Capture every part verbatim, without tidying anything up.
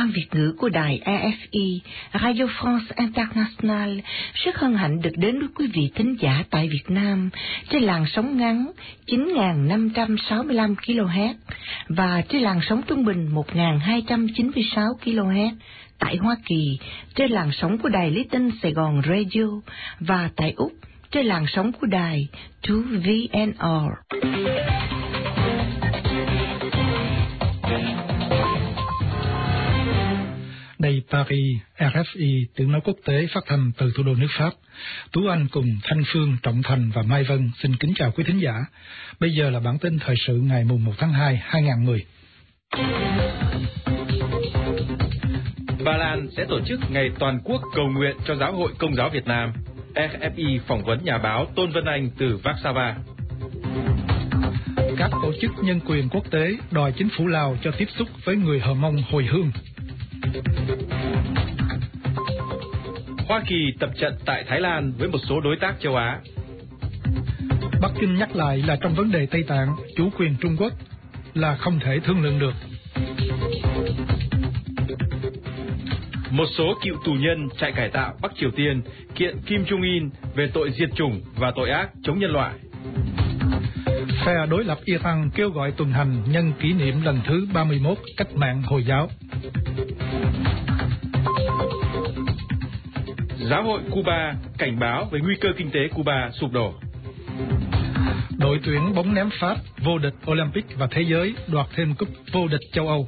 Ban Việt ngữ của đài R F I, Radio France Internationale rất hân hạnh được đến với quý vị thính giả tại Việt Nam trên làn sóng ngắn chín nghìn năm trăm sáu mươi lăm ki lô héc và trên làn sóng trung bình một nghìn hai trăm chín mươi sáu ki lô héc tại Hoa Kỳ trên làn sóng của đài Lý Tinh Sài Gòn Radio và tại Úc trên làn sóng của đài hai V N R. Đây Paris, R F I, tiếng nói quốc tế phát thanh từ thủ đô nước Pháp. Tú Anh cùng Thanh Phương, Trọng Thành và Mai Vân xin kính chào quý thính giả. Bây giờ là bản tin thời sự ngày mùng một tháng hai, hai nghìn không trăm mười. Ba Lan sẽ tổ chức ngày toàn quốc cầu nguyện cho Giáo hội Công giáo Việt Nam. R F I phỏng vấn nhà báo Tôn Vân Anh từ Warsaw. Các tổ chức nhân quyền quốc tế đòi chính phủ Lào cho tiếp xúc với người Hờ Mông hồi hương. Hoa Kỳ tập trận tại Thái Lan với một số đối tác châu Á. Bắc Kinh nhắc lại là trong vấn đề Tây Tạng, chủ quyền Trung Quốc là không thể thương lượng được. Một số cựu tù nhân trại cải tạo Bắc Triều Tiên kiện Kim Jong-un về tội diệt chủng và tội ác chống nhân loại. Phe đối lập Iran kêu gọi tuần hành nhân kỷ niệm lần thứ ba mươi mốt cách mạng Hồi giáo. Giáo hội Cuba cảnh báo về nguy cơ kinh tế Cuba sụp đổ. Đội tuyển bóng ném Pháp vô địch Olympic và thế giới đoạt thêm cúp vô địch châu Âu.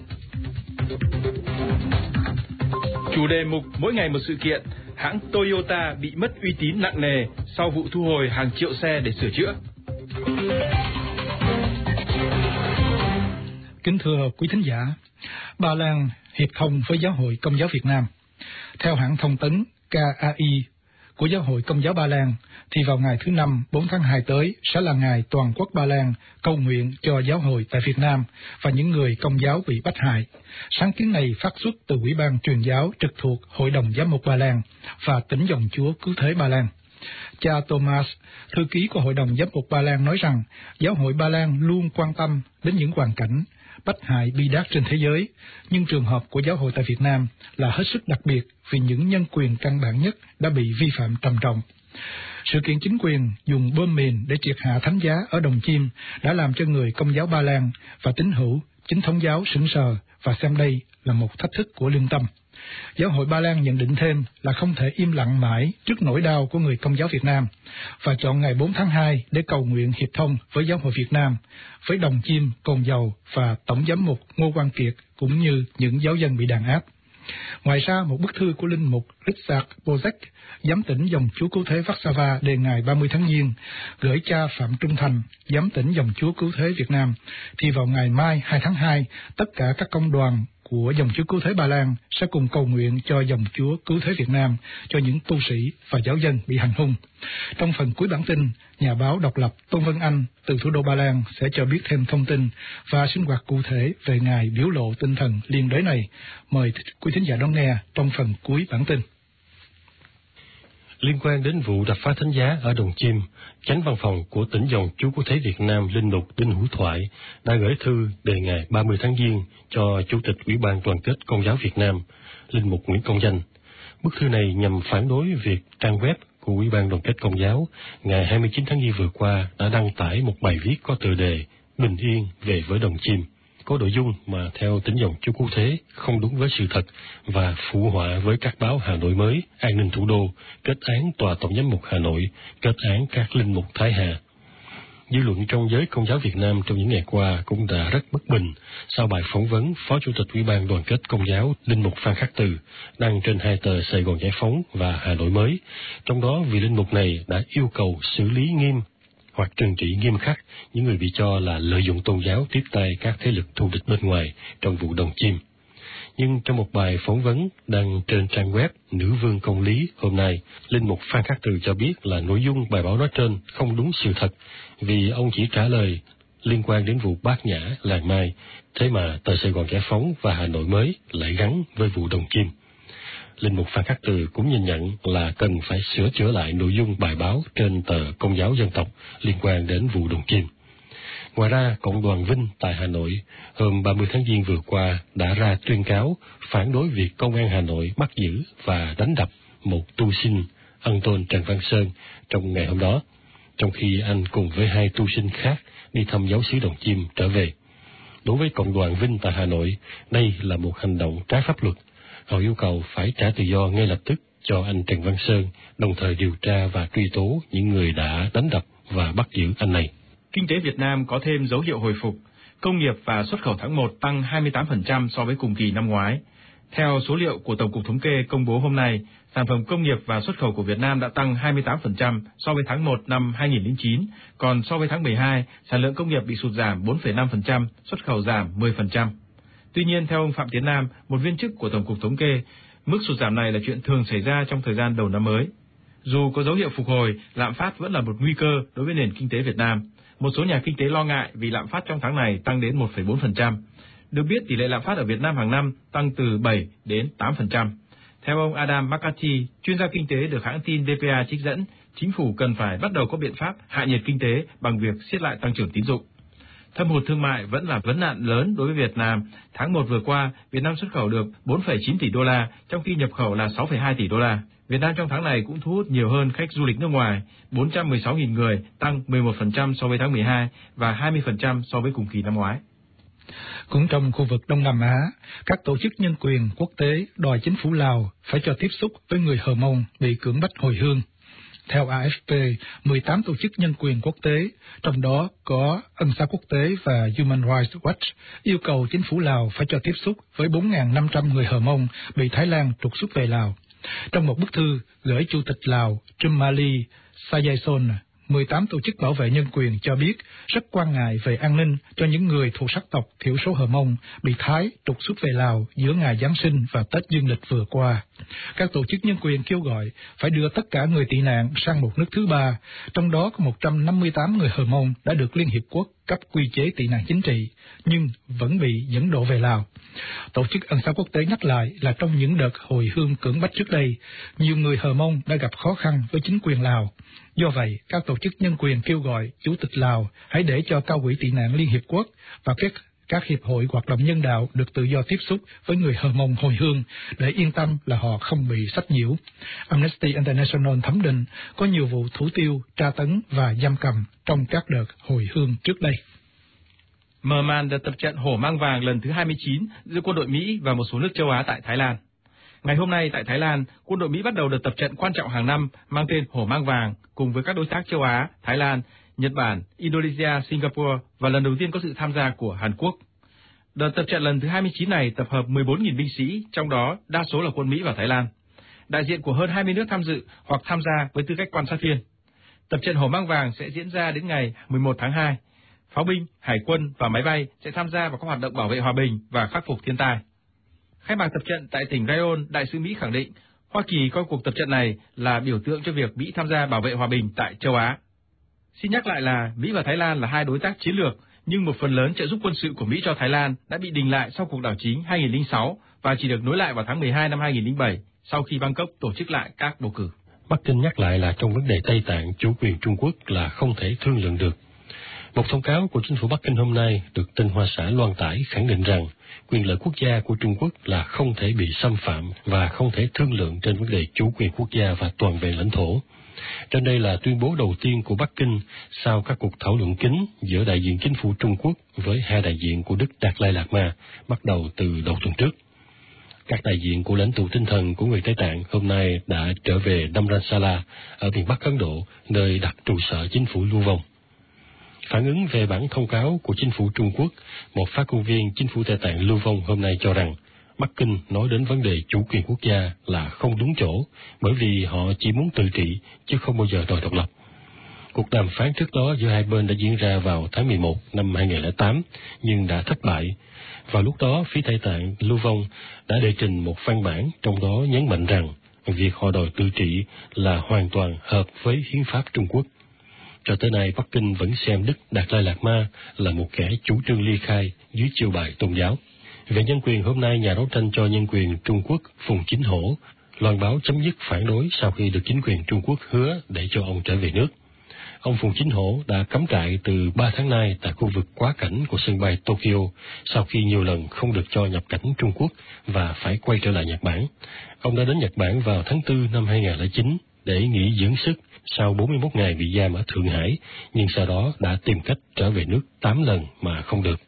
Chủ đề mục mỗi ngày một sự kiện, hãng Toyota bị mất uy tín nặng nề sau vụ thu hồi hàng triệu xe để sửa chữa. Kính thưa quý thính giả, Ba Lan hiệp thông với Giáo hội Công giáo Việt Nam. Theo hãng thông tấn K A I của Giáo hội Công giáo Ba Lan, thì vào ngày thứ Năm, bốn tháng hai tới sẽ là ngày toàn quốc Ba Lan cầu nguyện cho giáo hội tại Việt Nam và những người Công giáo bị bắt hại. Sáng kiến này phát xuất từ Ủy ban Truyền giáo trực thuộc Hội đồng Giám mục Ba Lan và Tỉnh dòng Chúa Cứu Thế Ba Lan. Cha Thomas, thư ký của Hội đồng Giám mục Ba Lan nói rằng, giáo hội Ba Lan luôn quan tâm đến những hoàn cảnh bắt hại bi đát trên thế giới, nhưng trường hợp của giáo hội tại Việt Nam là hết sức đặc biệt vì những nhân quyền căn bản nhất đã bị vi phạm trầm trọng. Sự kiện chính quyền dùng bom mìn để triệt hạ thánh giá ở Đồng Chim đã làm cho người Công giáo Ba Lan và tín hữu chính thống giáo sững sờ và xem đây là một thách thức của lương tâm. Giáo hội Ba Lan nhận định thêm là không thể im lặng mãi trước nỗi đau của người Công giáo Việt Nam và chọn ngày bốn tháng hai để cầu nguyện hiệp thông với Giáo hội Việt Nam, với Đồng Chim, Cồn Dầu và Tổng giám mục Ngô Quang Kiệt cũng như những giáo dân bị đàn áp. Ngoài ra, một bức thư của linh mục Richard Bozek, giám tỉnh dòng Chúa Cứu Thế Warsaw đề ngày ba mươi tháng Giêng, gửi cha Phạm Trung Thành, giám tỉnh dòng Chúa Cứu Thế Việt Nam, thì vào ngày mai hai tháng hai, tất cả các công đoàn của dòng Chúa Cứu Thế Ba Lan sẽ cùng cầu nguyện cho dòng Chúa Cứu Thế Việt Nam, cho những tu sĩ và giáo dân bị hành hung. Trong phần cuối bản tin, nhà báo độc lập Tôn Vân Anh từ thủ đô Ba Lan sẽ cho biết thêm thông tin và sinh hoạt cụ thể về ngày biểu lộ tinh thần liên đới này. Mời quý thính giả đón nghe trong phần cuối bản tin. Liên quan đến vụ đập phá thánh giá ở Đồng Chim, Chánh văn phòng của tỉnh dòng Chúa Cứu Thế Việt Nam Linh mục Đinh Hữu Thoại đã gửi thư đề ngày ba mươi tháng Giêng cho Chủ tịch Ủy ban Đoàn kết Công giáo Việt Nam, Linh mục Nguyễn Công Danh. Bức thư này nhằm phản đối việc trang web của Ủy ban Đoàn kết Công giáo ngày hai mươi chín tháng Giêng vừa qua đã đăng tải một bài viết có tựa đề Bình yên về với Đồng Chim, có nội dung mà theo tỉnh dòng Chúa Cứu Thế không đúng với sự thật và phụ họa với các báo Hà Nội Mới, An ninh Thủ đô, kết án Tòa Tổng giám mục Hà Nội, kết án các linh mục Thái Hà. Dư luận trong giới Công giáo Việt Nam trong những ngày qua cũng đã rất bất bình sau bài phỏng vấn Phó Chủ tịch Ủy ban Đoàn kết Công giáo Linh mục Phan Khắc Từ đăng trên hai tờ Sài Gòn Giải phóng và Hà Nội Mới. Trong đó, vị linh mục này đã yêu cầu xử lý nghiêm hoặc trừng trị nghiêm khắc những người bị cho là lợi dụng tôn giáo tiếp tay các thế lực thù địch bên ngoài trong vụ Đồng Chim. Nhưng trong một bài phỏng vấn đăng trên trang web Nữ Vương Công lý hôm nay, linh mục Phan Khắc Từ cho biết là nội dung bài báo nói trên không đúng sự thật vì ông chỉ trả lời liên quan đến vụ Bát Nhã, Làng Mai, thế mà tờ Sài Gòn Giải phóng và Hà Nội Mới lại gắn với vụ Đồng Chim. Linh mục Phan Khắc Từ cũng nhìn nhận là cần phải sửa chữa lại nội dung bài báo trên tờ Công giáo Dân tộc liên quan đến vụ Đồng Chim. Ngoài ra, Cộng đoàn Vinh tại Hà Nội hôm ba mươi tháng Giêng vừa qua đã ra tuyên cáo phản đối việc Công an Hà Nội bắt giữ và đánh đập một tu sinh ân tôn Trần Văn Sơn trong ngày hôm đó, trong khi anh cùng với hai tu sinh khác đi thăm giáo xứ Đồng Chim trở về. Đối với Cộng đoàn Vinh tại Hà Nội, đây là một hành động trái pháp luật. Họ yêu cầu phải trả tự do ngay lập tức cho anh Trần Văn Sơn, đồng thời điều tra và truy tố những người đã đánh đập và bắt giữ anh này. Kinh tế Việt Nam có thêm dấu hiệu hồi phục. Công nghiệp và xuất khẩu tháng một tăng hai mươi tám phần trăm so với cùng kỳ năm ngoái. Theo số liệu của Tổng cục Thống kê công bố hôm nay, sản phẩm công nghiệp và xuất khẩu của Việt Nam đã tăng hai mươi tám phần trăm so với tháng một năm hai nghìn không trăm lẻ chín, còn so với tháng mười hai, sản lượng công nghiệp bị sụt giảm bốn phẩy năm phần trăm, xuất khẩu giảm mười phần trăm. Tuy nhiên, theo ông Phạm Tiến Nam, một viên chức của Tổng cục Thống kê, mức sụt giảm này là chuyện thường xảy ra trong thời gian đầu năm mới. Dù có dấu hiệu phục hồi, lạm phát vẫn là một nguy cơ đối với nền kinh tế Việt Nam. Một số nhà kinh tế lo ngại vì lạm phát trong tháng này tăng đến một phẩy bốn phần trăm. Được biết, tỷ lệ lạm phát ở Việt Nam hàng năm tăng từ bảy đến tám phần trăm. Theo ông Adam McCarthy, chuyên gia kinh tế được hãng tin đê pê a trích dẫn, chính phủ cần phải bắt đầu có biện pháp hạ nhiệt kinh tế bằng việc siết lại tăng trưởng tín dụng. Thâm hụt thương mại vẫn là vấn nạn lớn đối với Việt Nam. Tháng một vừa qua, Việt Nam xuất khẩu được bốn phẩy chín tỷ đô la, trong khi nhập khẩu là sáu phẩy hai tỷ đô la. Việt Nam trong tháng này cũng thu hút nhiều hơn khách du lịch nước ngoài, bốn trăm mười sáu nghìn người, tăng mười một phần trăm so với tháng mười hai và hai mươi phần trăm so với cùng kỳ năm ngoái. Cũng trong khu vực Đông Nam Á, các tổ chức nhân quyền quốc tế đòi chính phủ Lào phải cho tiếp xúc với người Hờ Mông bị cưỡng bách hồi hương. Theo a ép pê, mười tám tổ chức nhân quyền quốc tế, trong đó có Ân xá quốc tế và Human Rights Watch, yêu cầu chính phủ Lào phải cho tiếp xúc với bốn nghìn năm trăm người Hờ Mông bị Thái Lan trục xuất về Lào. Trong một bức thư gửi Chủ tịch Lào Chumali Sayayson, mười tám tổ chức bảo vệ nhân quyền cho biết rất quan ngại về an ninh cho những người thuộc sắc tộc thiểu số Hờ Mông bị Thái trục xuất về Lào giữa ngày Giáng sinh và Tết Dương lịch vừa qua. Các tổ chức nhân quyền kêu gọi phải đưa tất cả người tị nạn sang một nước thứ ba, trong đó có một trăm năm mươi tám người Hờ Mông đã được Liên Hiệp Quốc cấp quy chế tị nạn chính trị, nhưng vẫn bị dẫn độ về Lào. Tổ chức Ân xá quốc tế nhắc lại là trong những đợt hồi hương cưỡng bách trước đây, nhiều người Hờ Mông đã gặp khó khăn với chính quyền Lào. Do vậy, các tổ chức nhân quyền kêu gọi Chủ tịch Lào hãy để cho Cao ủy tị nạn Liên Hiệp Quốc và các các hiệp hội hoạt động nhân đạo được tự do tiếp xúc với người Hờ Mông hồi hương để yên tâm là họ không bị sách nhiễu. Amnesty International thẩm định có nhiều vụ thủ tiêu, tra tấn và giam cầm trong các đợt hồi hương trước đây. Mở màn đợt tập trận Hổ Mang Vàng lần thứ hai mươi chín giữa quân đội Mỹ và một số nước châu Á tại Thái Lan. Ngày hôm nay tại Thái Lan, quân đội Mỹ bắt đầu đợt tập trận quan trọng hàng năm mang tên Hổ Mang Vàng cùng với các đối tác châu Á, Thái Lan, Nhật Bản, Indonesia, Singapore và lần đầu tiên có sự tham gia của Hàn Quốc. Đợt tập trận lần thứ hai mươi chín này tập hợp mười bốn nghìn binh sĩ, trong đó đa số là quân Mỹ và Thái Lan. Đại diện của hơn hai mươi nước tham dự hoặc tham gia với tư cách quan sát viên. Tập trận Hổ Mang Vàng sẽ diễn ra đến ngày mười một tháng hai. Pháo binh, hải quân và máy bay sẽ tham gia vào các hoạt động bảo vệ hòa bình và khắc phục thiên tai. Khai mạc tập trận tại tỉnh Rayong, đại sứ Mỹ khẳng định Hoa Kỳ coi cuộc tập trận này là biểu tượng cho việc Mỹ tham gia bảo vệ hòa bình tại châu Á. Xin nhắc lại là Mỹ và Thái Lan là hai đối tác chiến lược, nhưng một phần lớn trợ giúp quân sự của Mỹ cho Thái Lan đã bị đình lại sau cuộc đảo chính hai nghìn không trăm lẻ sáu và chỉ được nối lại vào tháng mười hai năm hai nghìn không trăm lẻ bảy sau khi Bangkok tổ chức lại các bầu cử. Bắc Kinh nhắc lại là trong vấn đề Tây Tạng, chủ quyền Trung Quốc là không thể thương lượng được. Một thông cáo của chính phủ Bắc Kinh hôm nay được Tân Hoa Xã loan tải khẳng định rằng quyền lợi quốc gia của Trung Quốc là không thể bị xâm phạm và không thể thương lượng trên vấn đề chủ quyền quốc gia và toàn vẹn lãnh thổ. Trên đây là tuyên bố đầu tiên của Bắc Kinh sau các cuộc thảo luận kín giữa đại diện chính phủ Trung Quốc với hai đại diện của Đức Đạt Lai Lạt Ma bắt đầu từ đầu tuần trước. Các đại diện của lãnh tụ tinh thần của người Tây Tạng hôm nay đã trở về Dharamsala ở miền Bắc Ấn Độ, nơi đặt trụ sở chính phủ Lưu Vong. Phản ứng về bản thông cáo của chính phủ Trung Quốc, một phát ngôn viên chính phủ Tây Tạng Lưu Vong hôm nay cho rằng Bắc Kinh nói đến vấn đề chủ quyền quốc gia là không đúng chỗ, bởi vì họ chỉ muốn tự trị chứ không bao giờ đòi độc lập. Cuộc đàm phán trước đó giữa hai bên đã diễn ra vào tháng mười một năm hai nghìn không trăm lẻ tám, nhưng đã thất bại. Vào lúc đó, phía Tây Tạng Lưu Vong đã đệ trình một văn bản, trong đó nhấn mạnh rằng việc họ đòi tự trị là hoàn toàn hợp với hiến pháp Trung Quốc. Cho tới nay, Bắc Kinh vẫn xem Đức Đạt Lai Lạt Ma là một kẻ chủ trương ly khai dưới chiêu bài tôn giáo. Về nhân quyền, hôm nay nhà đấu tranh cho nhân quyền Trung Quốc Phùng Chính Hổ loan báo chấm dứt phản đối sau khi được chính quyền Trung Quốc hứa để cho ông trở về nước. Ông Phùng Chính Hổ đã cắm trại từ ba tháng nay tại khu vực quá cảnh của sân bay Tokyo sau khi nhiều lần không được cho nhập cảnh Trung Quốc và phải quay trở lại Nhật Bản. Ông đã đến Nhật Bản vào tháng tư năm hai nghìn không trăm lẻ chín để nghỉ dưỡng sức sau bốn mươi mốt ngày bị giam ở Thượng Hải, nhưng sau đó đã tìm cách trở về nước tám lần mà không được.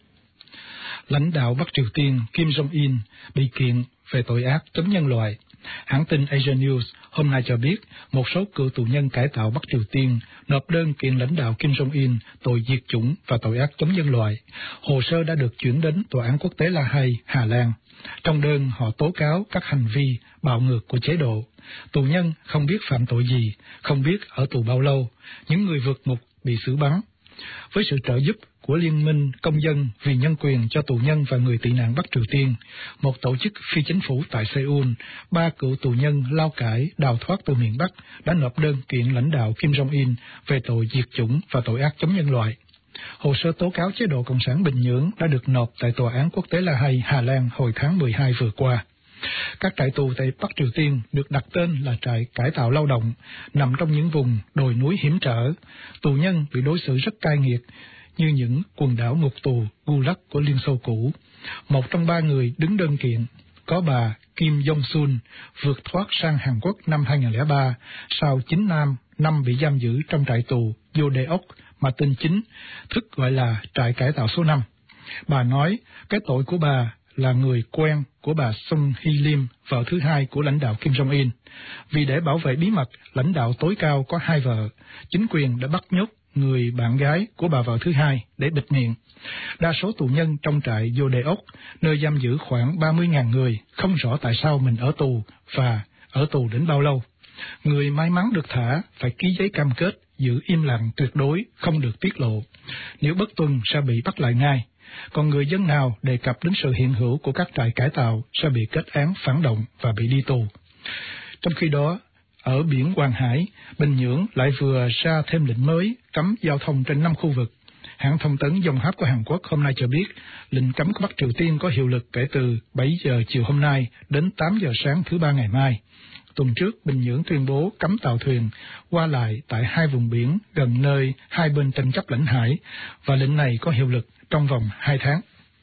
Lãnh đạo Bắc Triều Tiên Kim Jong-un bị kiện về tội ác chống nhân loại. Hãng tin Asia News hôm nay cho biết một số cựu tù nhân cải tạo Bắc Triều Tiên nộp đơn kiện lãnh đạo Kim Jong-un tội diệt chủng và tội ác chống nhân loại. Hồ sơ đã được chuyển đến Tòa án Quốc tế La Hay, Hà Lan. Trong đơn, họ tố cáo các hành vi bạo ngược của chế độ. Tù nhân không biết phạm tội gì, không biết ở tù bao lâu, những người vượt ngục bị xử bắn. Với sự trợ giúp của Liên minh Công dân vì nhân quyền cho tù nhân và người tị nạn Bắc Triều Tiên, một tổ chức phi chính phủ tại Seoul, ba cựu tù nhân lao cải đào thoát từ miền Bắc đã nộp đơn kiện lãnh đạo Kim Jong-un về tội diệt chủng và tội ác chống nhân loại. Hồ sơ tố cáo chế độ Cộng sản Bình Nhưỡng đã được nộp tại Tòa án Quốc tế La Hay, Hà Lan hồi tháng mười hai vừa qua. Các trại tù tại Bắc Triều Tiên được đặt tên là trại cải tạo lao động, nằm trong những vùng đồi núi hiểm trở. Tù nhân bị đối xử rất cay nghiệt, như những quần đảo ngục tù Gulag của Liên Xô cũ. Một trong ba người đứng đơn kiện, có bà Kim Jong-sun, vượt thoát sang Hàn Quốc năm hai nghìn không trăm lẻ ba, sau chín năm, năm bị giam giữ trong trại tù Yodeok mà tên chính, thức gọi là trại cải tạo số năm. Bà nói cái tội của bà là người quen của bà Sung Hee Lim, vợ thứ hai của lãnh đạo Kim Jong-un. Vì để bảo vệ bí mật, lãnh đạo tối cao có hai vợ, chính quyền đã bắt nhốt người bạn gái của bà vợ thứ hai để bịt miệng. Đa số tù nhân trong trại Yodeok, nơi giam giữ khoảng ba mươi nghìn người, không rõ tại sao mình ở tù và ở tù đến bao lâu. Người may mắn được thả phải ký giấy cam kết giữ im lặng tuyệt đối, không được tiết lộ. Nếu bất tuân sẽ bị bắt lại ngay. Còn người dân nào đề cập đến sự hiện hữu của các trại cải tạo sẽ bị kết án phản động và bị đi tù. Trong khi đó, ở biển Hoàng Hải, Bình Nhưỡng lại vừa ra thêm lệnh mới cấm giao thông trên năm khu vực. Hãng thông tấn Yonhap của Hàn Quốc hôm nay cho biết lệnh cấm của Bắc Triều Tiên có hiệu lực kể từ bảy giờ chiều hôm nay đến tám giờ sáng thứ ba ngày mai. Tuần trước, Bình Nhưỡng tuyên bố cấm tàu thuyền qua lại tại hai vùng biển gần nơi hai bên tranh chấp lãnh hải, và lệnh này có hiệu lực trong vòng hai tháng.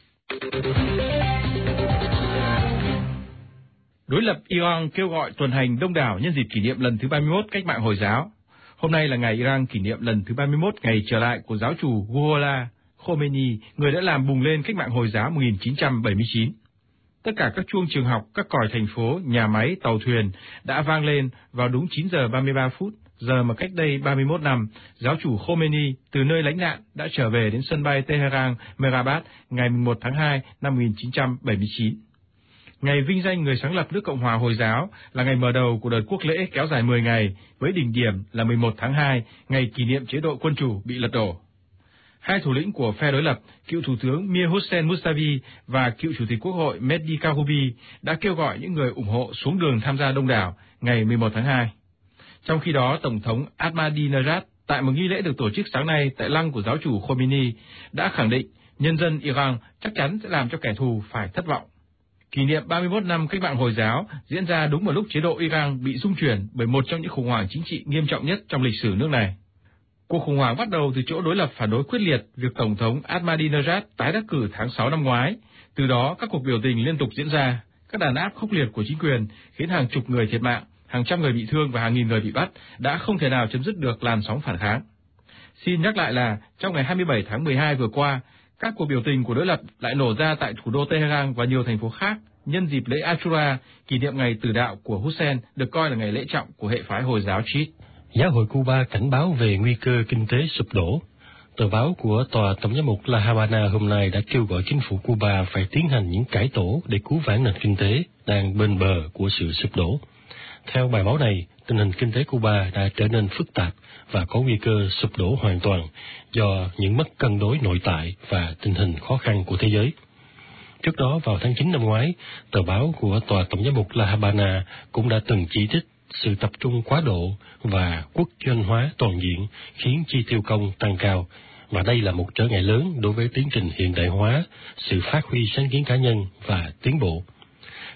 Đối lập Iran kêu gọi tuần hành đông đảo nhân dịp kỷ niệm lần thứ ba mươi mốt cách mạng Hồi giáo. Hôm nay là ngày Iran kỷ niệm lần thứ ba mươi mốt ngày trở lại của giáo chủ Ruhollah Khomeini, người đã làm bùng lên cách mạng Hồi giáo một nghìn chín trăm bảy mươi chín. Tất cả các chuông trường học, các còi thành phố, nhà máy, tàu thuyền đã vang lên vào đúng chín giờ ba mươi ba phút, giờ mà cách đây ba mươi mốt năm, giáo chủ Khomeini từ nơi lánh nạn đã trở về đến sân bay Tehran Mehrabad ngày mùng một tháng hai năm một nghìn chín trăm bảy mươi chín. Ngày vinh danh người sáng lập nước Cộng hòa Hồi giáo là ngày mở đầu của đợt quốc lễ kéo dài mười ngày, với đỉnh điểm là mười một tháng hai, ngày kỷ niệm chế độ quân chủ bị lật đổ. Hai thủ lĩnh của phe đối lập, cựu Thủ tướng Mir Hossein Mustafi và cựu Chủ tịch Quốc hội Mehdi Karoubi đã kêu gọi những người ủng hộ xuống đường tham gia đông đảo ngày mười một tháng hai. Trong khi đó, Tổng thống Ahmadinejad tại một nghi lễ được tổ chức sáng nay tại lăng của giáo chủ Khomeini đã khẳng định nhân dân Iran chắc chắn sẽ làm cho kẻ thù phải thất vọng. Kỷ niệm ba mươi mốt năm cách mạng Hồi giáo diễn ra đúng vào lúc chế độ Iran bị rung chuyển bởi một trong những khủng hoảng chính trị nghiêm trọng nhất trong lịch sử nước này. Cuộc khủng hoảng bắt đầu từ chỗ đối lập phản đối quyết liệt việc Tổng thống Ahmadinejad tái đắc cử tháng sáu năm ngoái. Từ đó, các cuộc biểu tình liên tục diễn ra, các đàn áp khốc liệt của chính quyền khiến hàng chục người thiệt mạng, hàng trăm người bị thương và hàng nghìn người bị bắt đã không thể nào chấm dứt được làn sóng phản kháng. Xin nhắc lại là trong ngày hai mươi bảy tháng mười hai vừa qua, các cuộc biểu tình của đối lập lại nổ ra tại thủ đô Tehran và nhiều thành phố khác nhân dịp lễ Ashura, kỷ niệm ngày tử đạo của Hussein, được coi là ngày lễ trọng của hệ phái Hồi giáo Shiite. Giáo hội Cuba cảnh báo về nguy cơ kinh tế sụp đổ. Tờ báo của Tòa Tổng giám mục La Habana hôm nay đã kêu gọi chính phủ Cuba phải tiến hành những cải tổ để cứu vãn nền kinh tế đang bên bờ của sự sụp đổ. Theo bài báo này, tình hình kinh tế Cuba đã trở nên phức tạp và có nguy cơ sụp đổ hoàn toàn do những mất cân đối nội tại và tình hình khó khăn của thế giới. Trước đó, vào tháng chín năm ngoái, tờ báo của Tòa Tổng giám mục La Habana cũng đã từng chỉ trích sự tập trung quá độ và quốc doanh hóa toàn diện khiến chi tiêu công tăng cao, và đây là một trở ngại lớn đối với tiến trình hiện đại hóa, sự phát huy sáng kiến cá nhân và tiến bộ.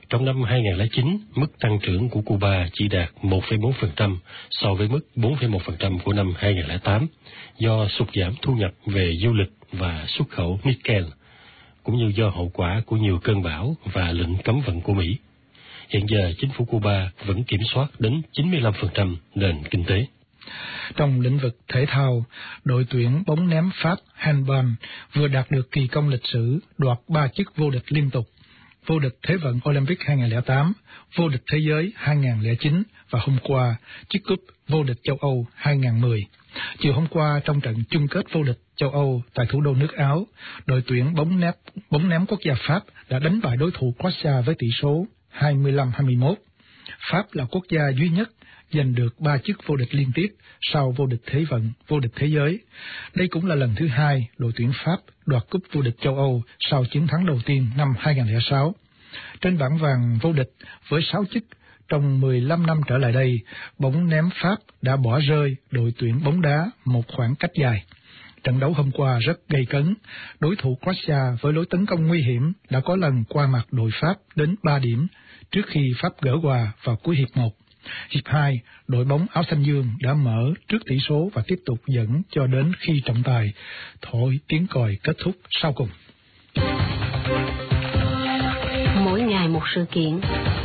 Trong năm hai nghìn không trăm lẻ chín, mức tăng trưởng của Cuba chỉ đạt một phẩy bốn phần trăm so với mức bốn phẩy một phần trăm của năm hai nghìn không trăm lẻ tám do sụt giảm thu nhập về du lịch và xuất khẩu nickel, cũng như do hậu quả của nhiều cơn bão và lệnh cấm vận của Mỹ. Hiện giờ, chính phủ Cuba vẫn kiểm soát đến chín mươi lăm phần trăm nền kinh tế. Trong lĩnh vực thể thao, đội tuyển bóng ném Pháp handball vừa đạt được kỳ công lịch sử đoạt ba chức vô địch liên tục: vô địch Thế vận Olympic hai nghìn không trăm lẻ tám, vô địch thế giới hai nghìn không trăm lẻ chín và hôm qua chiếc cúp vô địch châu Âu hai nghìn không trăm mười. Chiều hôm qua, trong trận chung kết vô địch châu Âu tại thủ đô nước Áo, đội tuyển bóng ném bóng ném quốc gia Pháp đã đánh bại đối thủ Croatia với tỷ số hai mươi lăm hai mươi mốt. Pháp là quốc gia duy nhất giành được ba chức vô địch liên tiếp sau vô địch Thế vận, vô địch thế giới. Đây cũng là lần thứ hai đội tuyển Pháp đoạt cúp vô địch châu Âu sau chiến thắng đầu tiên năm hai nghìn không trăm lẻ sáu. Trên bảng vàng vô địch với sáu chức trong mười lăm năm trở lại đây, bóng ném Pháp đã bỏ rơi đội tuyển bóng đá một khoảng cách dài. Trận đấu hôm qua rất gay cấn, đối thủ Croatia với lối tấn công nguy hiểm đã có lần qua mặt đội Pháp đến ba điểm trước khi Pháp gỡ hòa vào cuối hiệp một. Hiệp hai, đội bóng áo xanh dương đã mở trước tỷ số và tiếp tục dẫn cho đến khi trọng tài thổi tiếng còi kết thúc sau cùng. Mỗi ngày một sự kiện.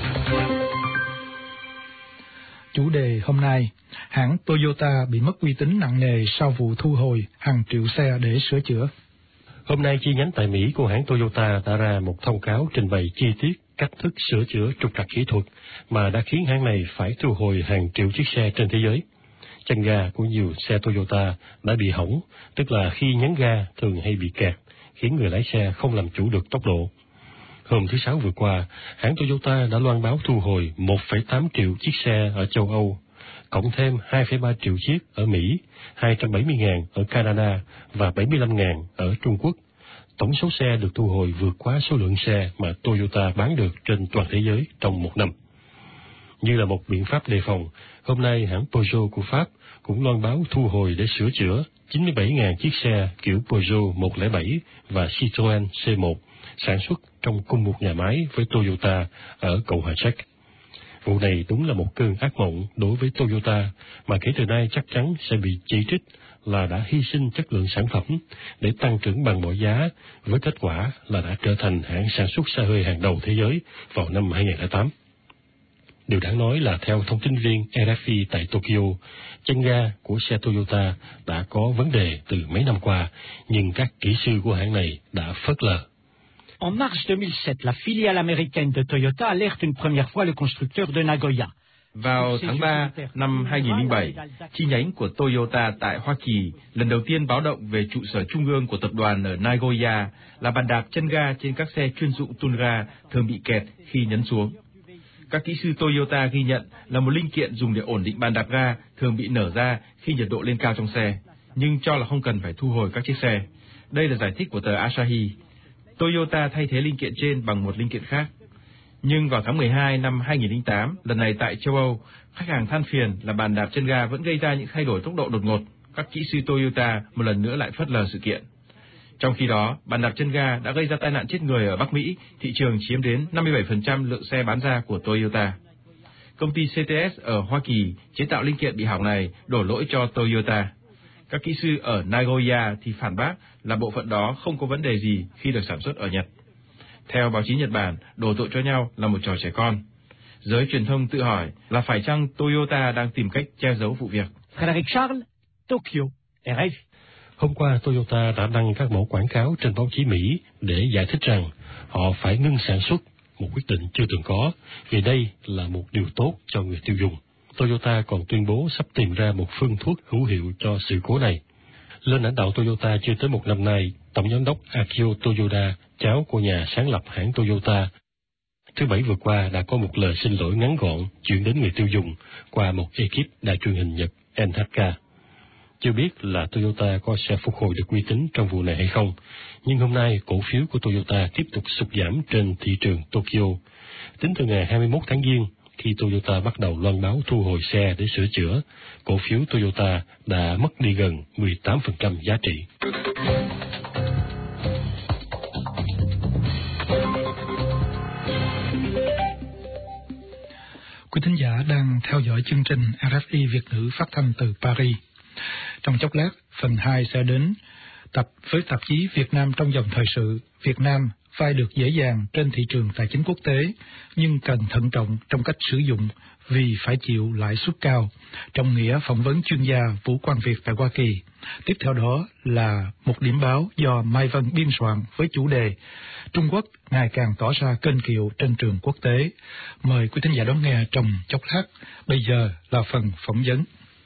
Chủ đề hôm nay, hãng Toyota bị mất uy tín nặng nề sau vụ thu hồi hàng triệu xe để sửa chữa. Hôm nay, chi nhánh tại Mỹ của hãng Toyota đã ra một thông cáo trình bày chi tiết cách thức sửa chữa trục trặc kỹ thuật mà đã khiến hãng này phải thu hồi hàng triệu chiếc xe trên thế giới. Chân ga của nhiều xe Toyota đã bị hỏng, tức là khi nhấn ga thường hay bị kẹt, khiến người lái xe không làm chủ được tốc độ. Hôm thứ Sáu vừa qua, hãng Toyota đã loan báo thu hồi một phẩy tám triệu chiếc xe ở châu Âu, cộng thêm hai phẩy ba triệu chiếc ở Mỹ, hai trăm bảy mươi nghìn ở Canada và bảy mươi lăm nghìn ở Trung Quốc. Tổng số xe được thu hồi vượt quá số lượng xe mà Toyota bán được trên toàn thế giới trong một năm. Như là một biện pháp đề phòng, hôm nay hãng Peugeot của Pháp cũng loan báo thu hồi để sửa chữa chín mươi bảy nghìn chiếc xe kiểu Peugeot một không bảy và Citroën C một sản xuất trong cùng một nhà máy với Toyota ở Cộng hòa Séc. Vụ này đúng là một cơn ác mộng đối với Toyota mà kể từ nay chắc chắn sẽ bị chỉ trích là đã hy sinh chất lượng sản phẩm để tăng trưởng bằng mọi giá, với kết quả là đã trở thành hãng sản xuất xe hơi hàng đầu thế giới vào năm hai nghìn không trăm lẻ tám. Điều đáng nói là theo thông tin viên R F I tại Tokyo, chân ga của xe Toyota đã có vấn đề từ mấy năm qua, nhưng các kỹ sư của hãng này đã phớt lờ. En mars deux mille sept, la filiale américaine de Toyota alerte une première fois le constructeur de Nagoya. Vào tháng ba năm hai nghìn không trăm lẻ bảy, chi nhánh của Toyota tại Hoa Kỳ lần đầu tiên báo động về trụ sở trung ương của tập đoàn ở Nagoya là bàn đạp chân ga trên các xe chuyên dụng Tundra thường bị kẹt khi nhấn xuống. Các kỹ sư Toyota ghi nhận là một linh kiện dùng để ổn định bàn đạp ga thường bị nở ra khi nhiệt độ lên cao trong xe, nhưng cho là không cần phải thu hồi các chiếc xe. Đây là giải thích của tờ Asahi. Toyota thay thế linh kiện trên bằng một linh kiện khác. Nhưng vào tháng mười hai năm hai nghìn không trăm lẻ tám, lần này tại châu Âu, khách hàng than phiền là bàn đạp chân ga vẫn gây ra những thay đổi tốc độ đột ngột. Các kỹ sư Toyota một lần nữa lại phớt lờ sự kiện. Trong khi đó, bàn đạp chân ga đã gây ra tai nạn chết người ở Bắc Mỹ, thị trường chiếm đến năm mươi bảy phần trăm lượng xe bán ra của Toyota. Công ty C T S ở Hoa Kỳ chế tạo linh kiện bị hỏng này đổ lỗi cho Toyota. Các kỹ sư ở Nagoya thì phản bác là bộ phận đó không có vấn đề gì khi được sản xuất ở Nhật. Theo báo chí Nhật Bản, đổ tội cho nhau là một trò trẻ con. Giới truyền thông tự hỏi là phải chăng Toyota đang tìm cách che giấu vụ việc. Frédéric Charles, Tokyo, R F I. Hôm qua, Toyota đã đăng các mẫu quảng cáo trên báo chí Mỹ để giải thích rằng họ phải ngưng sản xuất, một quyết định chưa từng có, vì đây là một điều tốt cho người tiêu dùng. Toyota còn tuyên bố sắp tìm ra một phương thuốc hữu hiệu cho sự cố này. Lên lãnh đạo Toyota chưa tới một năm nay, Tổng giám đốc Akio Toyoda, cháu của nhà sáng lập hãng Toyota, thứ Bảy vừa qua đã có một lời xin lỗi ngắn gọn chuyển đến người tiêu dùng qua một ekip đài truyền hình Nhật N H K. Chưa biết là Toyota có sẽ phục hồi được uy tín trong vụ này hay không, nhưng hôm nay cổ phiếu của Toyota tiếp tục sụt giảm trên thị trường Tokyo. Tính từ ngày hai mươi mốt tháng Giêng, khi Toyota bắt đầu loan báo thu hồi xe để sửa chữa, cổ phiếu Toyota đã mất đi gần mười tám phần trăm giá trị. quý thính giả đang theo dõi chương trình rờ ép i Việt ngữ phát thanh từ Paris. Trong chốc lát, phần hai sẽ đến tập với tạp chí Việt Nam trong dòng thời sự. Việt Nam vay được dễ dàng trên thị trường tài chính quốc tế, nhưng cần thận trọng trong cách sử dụng vì phải chịu lãi suất cao. Trong nghĩa phỏng vấn chuyên gia Vũ Quang Việt tại Hoa Kỳ. Tiếp theo đó là một điểm báo do Mai Vân biên soạn với chủ đề Trung Quốc ngày càng tỏ ra kênh kiệu trên trường quốc tế. Mời quý thính giả đón nghe trong chốc lát. Bây giờ là phần phỏng vấn.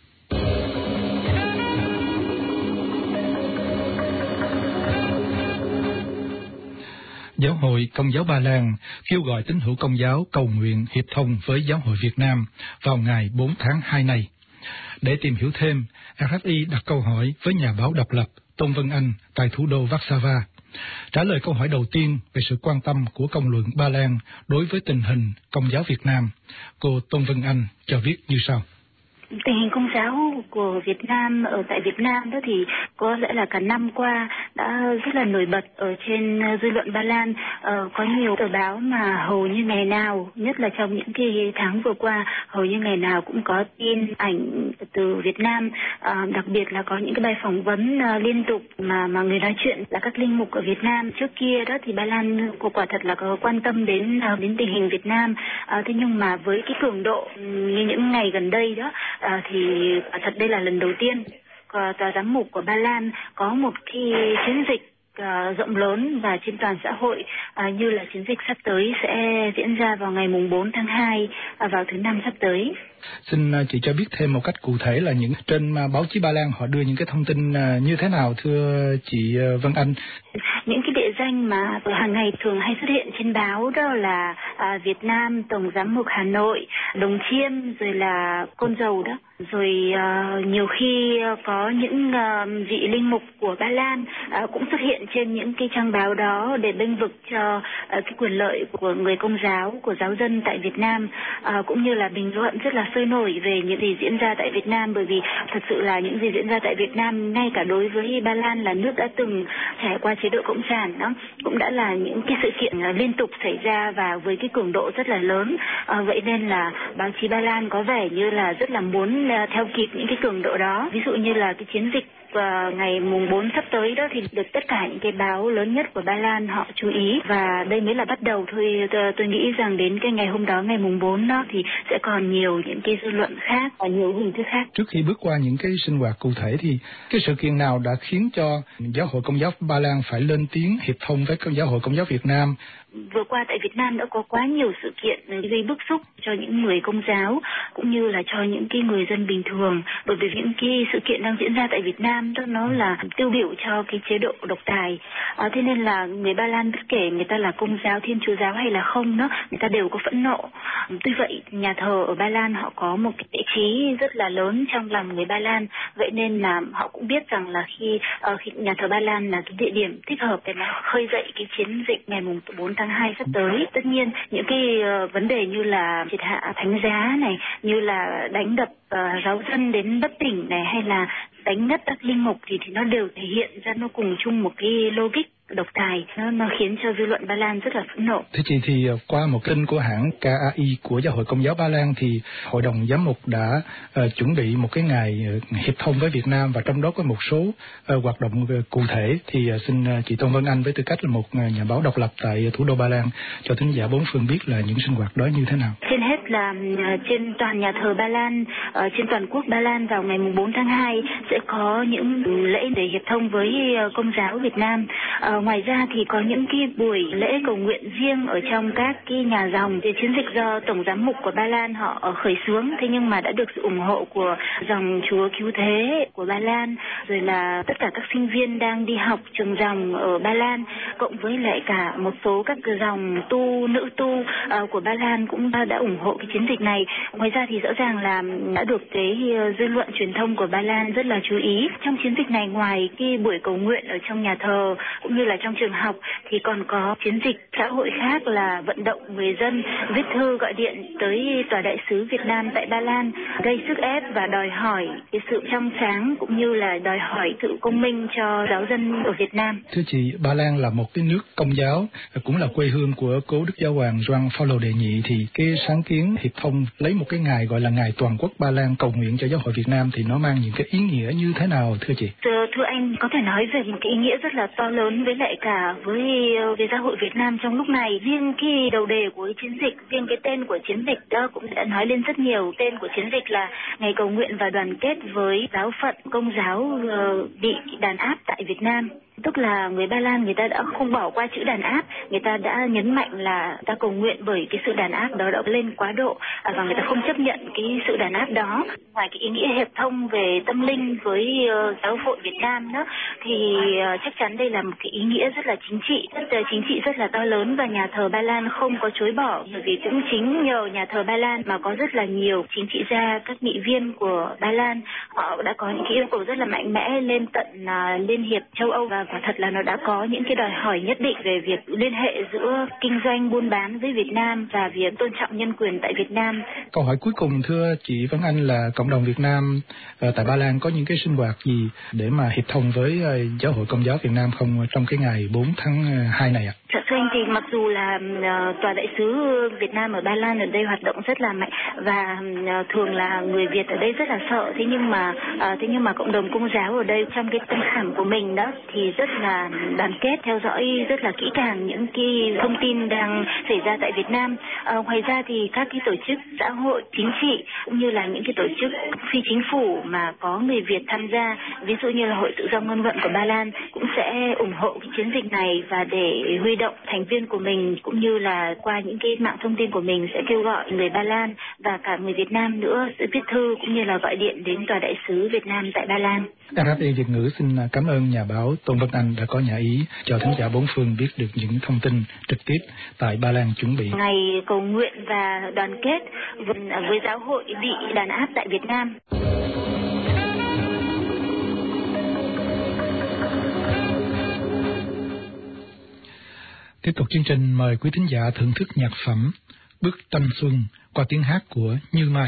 Giáo hội Công giáo Ba Lan kêu gọi tín hữu Công giáo cầu nguyện hiệp thông với Giáo hội Việt Nam vào ngày bốn tháng hai này. Để tìm hiểu thêm, rờ ép i đặt câu hỏi với nhà báo độc lập Tôn Vân Anh tại thủ đô Warsaw. Trả lời câu hỏi đầu tiên về sự quan tâm của công luận Ba Lan đối với tình hình Công giáo Việt Nam, cô Tôn Vân Anh cho biết như sau. Tình hình Công giáo của Việt Nam ở tại Việt Nam đó thì có lẽ là cả năm qua đã rất là nổi bật ở trên dư luận Ba Lan. Ờ, có nhiều tờ báo mà hầu như ngày nào, nhất là trong những cái tháng vừa qua, hầu như ngày nào cũng có tin ảnh từ Việt Nam. Ờ, đặc biệt là có những cái bài phỏng vấn uh, liên tục mà mà người nói chuyện là các linh mục ở Việt Nam. Trước kia đó thì Ba Lan của quả thật là có quan tâm đến uh, đến tình hình Việt Nam. Ờ, thế nhưng mà với cái cường độ như những ngày gần đây đó, À, thì à, thật đây là lần đầu tiên à, tòa giám mục của Ba Lan có một cái chiến dịch à, rộng lớn và trên toàn xã hội, à, như là chiến dịch sắp tới sẽ diễn ra vào ngày mùng bốn tháng hai, à, vào thứ năm sắp tới. Xin chị cho biết thêm một cách cụ thể là những trên báo chí Ba Lan họ đưa những cái thông tin như thế nào, thưa chị Vân Anh? Những cái địa danh mà hàng ngày thường hay xuất hiện trên báo đó là à, Việt Nam, Tổng giám mục Hà Nội, Đồng Chiêm, rồi là Côn Dầu đó. Rồi uh, nhiều khi uh, có những uh, vị linh mục của Ba Lan uh, cũng xuất hiện trên những cái trang báo đó để bênh vực cho uh, cái quyền lợi của người Công giáo, của giáo dân tại Việt Nam, uh, cũng như là bình luận rất là sôi nổi về những gì diễn ra tại Việt Nam, bởi vì thật sự là những gì diễn ra tại Việt Nam ngay cả đối với Ba Lan là nước đã từng trải qua chế độ cộng sản đó, cũng đã là những cái sự kiện uh, liên tục xảy ra và với cái cường độ rất là lớn. Uh, vậy nên là báo chí Ba Lan có vẻ như là rất là muốn theo kịp những cái cường độ đó. Ví dụ như là cái chiến dịch uh, ngày mùng bốn sắp tới đó thì được tất cả những cái báo lớn nhất của Ba Lan họ chú ý, và đây mới là bắt đầu thôi. Tôi nghĩ rằng đến cái ngày hôm đó, ngày mùng bốn đó thì sẽ còn nhiều những cái dư luận khác và nhiều hình thức khác. Trước khi bước qua những cái sinh hoạt cụ thể thì cái sự kiện nào đã khiến cho Giáo hội Công giáo Ba Lan phải lên tiếng hiệp thông với Giáo hội Công giáo Việt Nam? Vừa qua tại Việt Nam đã có quá nhiều sự kiện gây bức xúc cho những người Công giáo cũng như là cho những cái người dân bình thường, bởi vì những cái sự kiện đang diễn ra tại Việt Nam đó nó là tiêu biểu cho cái chế độ độc tài. À, thế nên là người Ba Lan bất kể người ta là Công giáo, Thiên Chúa giáo hay là không đó, người ta đều có phẫn nộ. Tuy vậy nhà thờ ở Ba Lan họ có một cái vị trí rất là lớn trong lòng người Ba Lan, vậy nên là họ cũng biết rằng là khi, uh, khi nhà thờ Ba Lan là cái địa điểm thích hợp để mà khơi dậy cái chiến dịch ngày mùng bốn tháng hai sắp tới. Tất nhiên những cái uh, vấn đề như là triệt hạ thánh giá này, như là đánh đập uh, giáo dân đến bất tỉnh này, hay là đánh ngất các linh mục thì, thì nó đều thể hiện ra nó cùng chung một cái logic độc tài, nó, nó khiến cho dư luận Ba Lan rất là phẫn nộ. Thế chị thì qua một tin của hãng ca a i của Giáo hội Công giáo Ba Lan thì Hội đồng Giám mục đã uh, chuẩn bị một cái ngày uh, hiệp thông với Việt Nam, và trong đó có một số uh, hoạt động uh, cụ thể. Thì uh, xin uh, chị Tôn Vân Anh với tư cách là một uh, nhà báo độc lập tại thủ đô Ba Lan cho thính giả bốn phương biết là những sinh hoạt đó như thế nào. Trên hết là uh, trên toàn nhà thờ Ba Lan, uh, trên toàn quốc Ba Lan vào ngày mùng bốn tháng hai sẽ có những lễ để hiệp thông với uh, Công giáo Việt Nam. Uh, ngoài ra thì có những cái buổi lễ cầu nguyện riêng ở trong các cái nhà dòng. Thì chiến dịch do Tổng giám mục của Ba Lan họ khởi xướng, thế nhưng mà đã được sự ủng hộ của dòng Chúa Cứu Thế của Ba Lan, rồi là tất cả các sinh viên đang đi học trường dòng ở Ba Lan, cộng với lại cả một số các dòng tu, nữ tu uh, của Ba Lan cũng đã ủng hộ cái chiến dịch này. Ngoài ra thì rõ ràng là đã được cái dư luận truyền thông của Ba Lan rất là chú ý. Trong chiến dịch này, ngoài cái buổi cầu nguyện ở trong nhà thờ cũng như như là trong trường học thì còn có chiến dịch xã hội khác là vận động người dân viết thư gọi điện tới Tòa đại sứ Việt Nam tại Ba Lan, gây sức ép và đòi hỏi cái sự trong sáng cũng như là đòi hỏi sự công minh cho giáo dân ở Việt Nam. Thưa chị, Ba Lan là một cái nước Công giáo, cũng là quê hương của cố Đức Giáo hoàng Gioan Phaolô đệ nhị, thì cái sáng kiến hiệp thông lấy một cái ngày gọi là ngày toàn quốc Ba Lan cầu nguyện cho giáo hội Việt Nam thì nó mang những cái ý nghĩa như thế nào thưa chị? Thưa, thưa anh, có thể nói về một cái ý nghĩa rất là to lớn với lại cả với với giáo hội Việt Nam trong lúc này. Riêng cái đầu đề của chiến dịch, riêng cái tên của chiến dịch đó cũng đã nói lên rất nhiều. Tên của chiến dịch là ngày cầu nguyện và đoàn kết với giáo phận Công giáo bị đàn áp tại Việt Nam. Tức là người Ba Lan người ta đã không bỏ qua chữ đàn áp, người ta đã nhấn mạnh là ta cầu nguyện bởi cái sự đàn áp đó đã lên quá độ và người ta không chấp nhận cái sự đàn áp đó. Ngoài cái ý nghĩa hiệp thông về tâm linh với uh, giáo hội Việt Nam đó thì uh, chắc chắn đây là một cái ý nghĩa rất là chính trị, rất là chính trị rất là to lớn và nhà thờ Ba Lan không có chối bỏ, bởi vì cũng chính nhờ nhà thờ Ba Lan mà có rất là nhiều chính trị gia, các nghị viên của Ba Lan họ đã có những cái yêu cầu rất là mạnh mẽ lên tận uh, Liên hiệp châu Âu và quả thật là nó đã có những cái đòi hỏi nhất định về việc liên hệ giữa kinh doanh buôn bán với Việt Nam và việc tôn trọng nhân quyền tại Việt Nam. Câu hỏi cuối cùng thưa chị Vân Anh là cộng đồng Việt Nam uh, tại Ba Lan có những cái sinh hoạt gì để mà hiệp thông với uh, giáo hội Công giáo Việt Nam không trong cái ngày bốn tháng hai này ạ? Dạ thưa anh, thì mặc dù là uh, tòa đại sứ Việt Nam ở Ba Lan ở đây hoạt động rất là mạnh và uh, thường là người Việt ở đây rất là sợ, thế nhưng mà uh, thế nhưng mà cộng đồng Công giáo ở đây trong cái tâm khảm của mình đó thì rất là đoàn kết, theo dõi rất là kỹ càng những cái thông tin đang xảy ra tại Việt Nam. Uh, ngoài ra thì các cái tổ chức xã hội chính trị cũng như là những cái tổ chức phi chính phủ mà có người Việt tham gia, ví dụ như là Hội Tự do Ngôn luận của Ba Lan cũng sẽ ủng hộ cái chiến dịch này và để huy động thành viên của mình cũng như là qua những cái mạng thông tin của mình sẽ kêu gọi người Ba Lan và cả người Việt Nam nữa sẽ viết thư cũng như là gọi điện đến Tòa đại sứ Việt Nam tại Ba Lan. rờ ép i Việt ngữ xin cảm ơn nhà báo Tôn Vân Anh đã có nhã ý cho thính giả bốn phương biết được những thông tin trực tiếp tại Ba Lan chuẩn bị ngày cầu nguyện và đoàn kết với giáo hội bị đàn áp tại Việt Nam. Tiếp tục chương trình, mời quý thính giả thưởng thức nhạc phẩm Bức Tranh Xuân qua tiếng hát của Như Mai.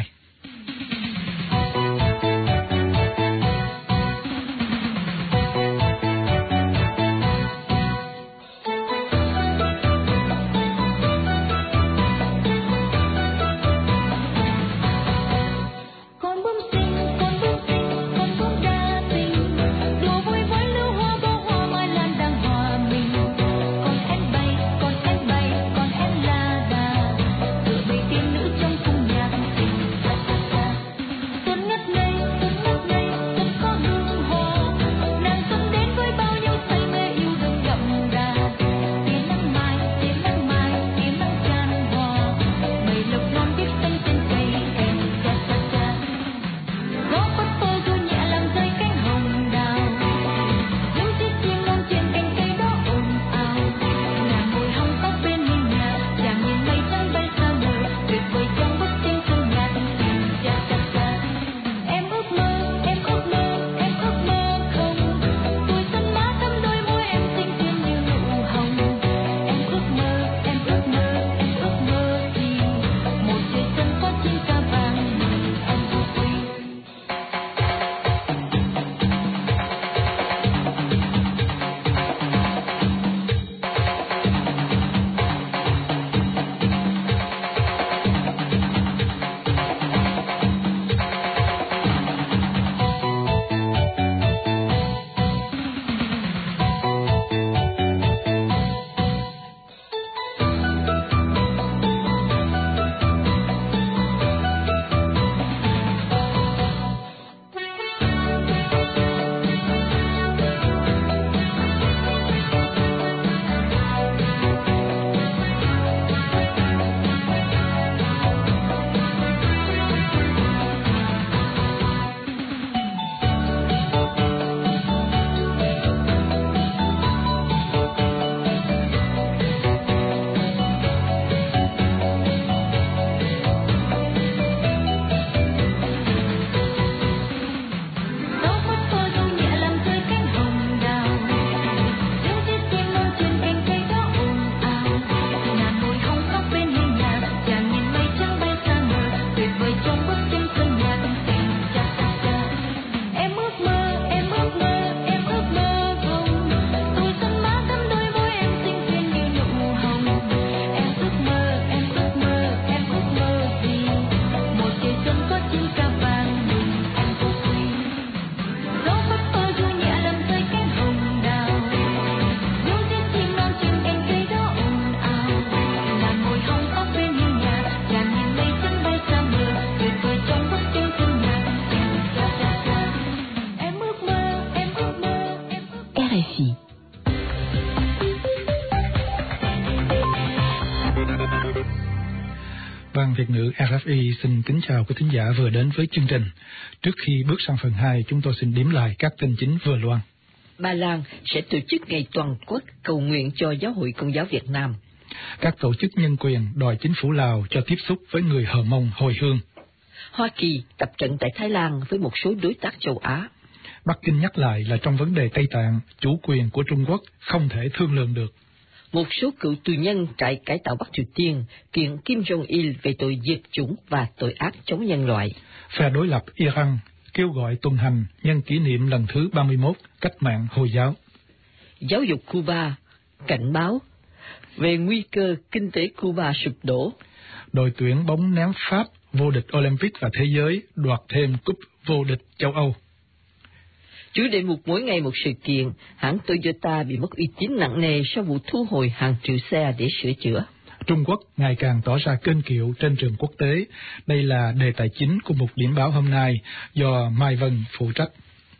Việt ngữ rờ ép i xin kính chào quý thính giả vừa đến với chương trình. Trước khi bước sang phần hai, chúng tôi xin điểm lại các tin chính vừa loan. Ba Lan sẽ tổ chức ngày toàn quốc cầu nguyện cho Giáo hội Công giáo Việt Nam. Các tổ chức nhân quyền đòi chính phủ Lào cho tiếp xúc với người Hờ Mông hồi hương. Hoa Kỳ tập trận tại Thái Lan với một số đối tác châu Á. Bắc Kinh nhắc lại là trong vấn đề Tây Tạng, chủ quyền của Trung Quốc không thể thương lượng được. Một số cựu tù nhân trại cải tạo Bắc Triều Tiên kiện Kim Jong-il về tội diệt chủng và tội ác chống nhân loại. Phe đối lập Iran kêu gọi tuần hành nhân kỷ niệm lần thứ ba mươi mốt cách mạng Hồi giáo. Giáo dục Cuba cảnh báo về nguy cơ kinh tế Cuba sụp đổ. Đội tuyển bóng ném Pháp vô địch Olympic và thế giới đoạt thêm cúp vô địch châu Âu. Chủ đề mục mỗi ngày một sự kiện, hãng Toyota bị mất uy tín nặng nề sau vụ thu hồi hàng triệu xe để sửa chữa. Trung Quốc ngày càng tỏ ra kênh kiệu trên trường quốc tế. Đây là đề tài chính của mục điểm báo hôm nay do Mai Vân phụ trách.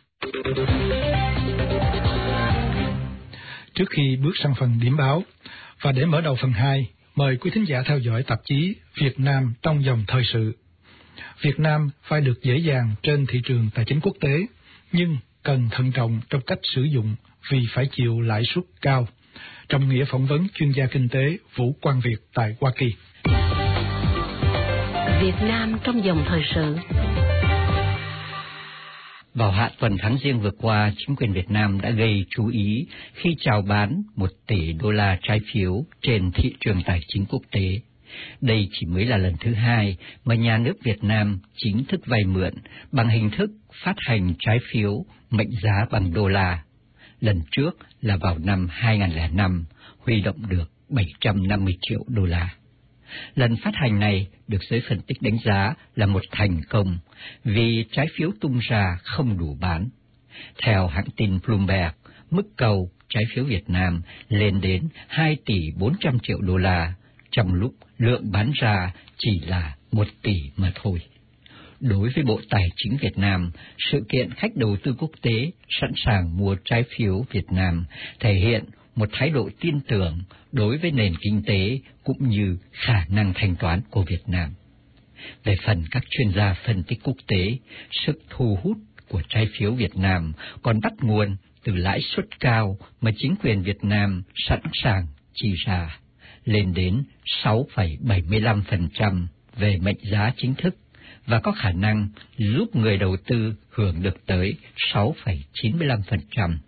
Trước khi bước sang phần điểm báo, và để mở đầu phần hai, mời quý thính giả theo dõi tạp chí Việt Nam trong dòng thời sự. Việt Nam phải được dễ dàng trên thị trường tài chính quốc tế, nhưng cần thận trọng trong cách sử dụng vì phải chịu lãi suất cao. Trong nghĩa phỏng vấn chuyên gia kinh tế Vũ Quang Việt tại Hoa Kỳ. Việt Nam trong dòng thời sự. Vào hạ tuần tháng Giêng vừa qua, chính quyền Việt Nam đã gây chú ý khi chào bán một tỷ đô la trái phiếu trên thị trường tài chính quốc tế. Đây chỉ mới là lần thứ hai mà nhà nước Việt Nam chính thức vay mượn bằng hình thức phát hành trái phiếu mệnh giá bằng đô la. Lần trước là vào năm hai nghìn lẻ năm, huy động được bảy trăm năm mươi triệu đô la. Lần phát hành này được giới phân tích đánh giá là một thành công vì trái phiếu tung ra không đủ bán. Theo hãng tin Bloomberg, mức cầu trái phiếu Việt Nam lên đến hai tỷ bốn trăm triệu đô la, trong lúc lượng bán ra chỉ là một tỷ mà thôi. Đối với Bộ Tài chính Việt Nam, sự kiện khách đầu tư quốc tế sẵn sàng mua trái phiếu Việt Nam thể hiện một thái độ tin tưởng đối với nền kinh tế cũng như khả năng thanh toán của Việt Nam. Về phần các chuyên gia phân tích quốc tế, sức thu hút của trái phiếu Việt Nam còn bắt nguồn từ lãi suất cao mà chính quyền Việt Nam sẵn sàng chi ra, lên đến sáu phẩy bảy mươi lăm phần trăm về mệnh giá chính thức, và có khả năng giúp người đầu tư hưởng được tới sáu phẩy chín mươi lăm phần trăm.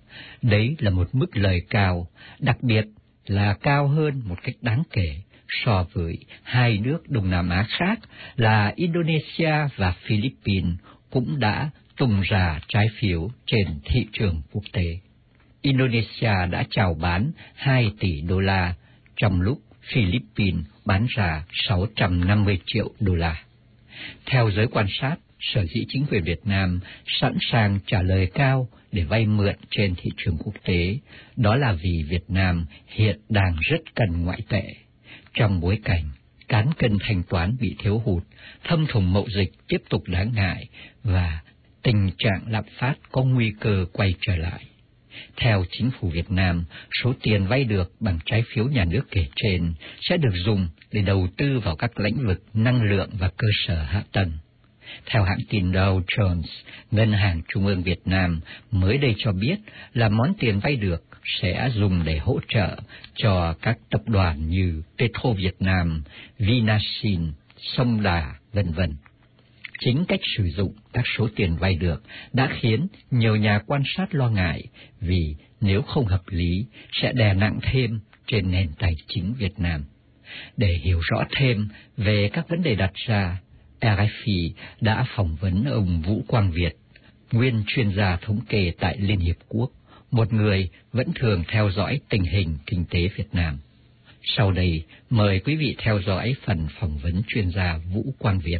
Đấy là một mức lời cao, đặc biệt là cao hơn một cách đáng kể so với hai nước Đông Nam Á khác là Indonesia và Philippines cũng đã tung ra trái phiếu trên thị trường quốc tế. Indonesia đã chào bán hai tỷ đô la, trong lúc Philippines bán ra sáu trăm năm mươi triệu đô la. Theo giới quan sát, sở dĩ chính quyền Việt Nam sẵn sàng trả lời cao để vay mượn trên thị trường quốc tế, đó là vì Việt Nam hiện đang rất cần ngoại tệ. Trong bối cảnh cán cân thanh toán bị thiếu hụt, thâm thủng mậu dịch tiếp tục đáng ngại và tình trạng lạm phát có nguy cơ quay trở lại. Theo chính phủ Việt Nam, số tiền vay được bằng trái phiếu nhà nước kể trên sẽ được dùng để đầu tư vào các lĩnh vực năng lượng và cơ sở hạ tầng. Theo hãng tin Dow Jones, Ngân hàng Trung ương Việt Nam mới đây cho biết là món tiền vay được sẽ dùng để hỗ trợ cho các tập đoàn như Petro Việt Nam, Vinasin, Sông Đà, vân vân. Chính cách sử dụng các số tiền vay được đã khiến nhiều nhà quan sát lo ngại vì nếu không hợp lý sẽ đè nặng thêm trên nền tài chính Việt Nam. Để hiểu rõ thêm về các vấn đề đặt ra, rờ ép i đã phỏng vấn ông Vũ Quang Việt, nguyên chuyên gia thống kê tại Liên Hiệp Quốc, một người vẫn thường theo dõi tình hình kinh tế Việt Nam. Sau đây, mời quý vị theo dõi phần phỏng vấn chuyên gia Vũ Quang Việt.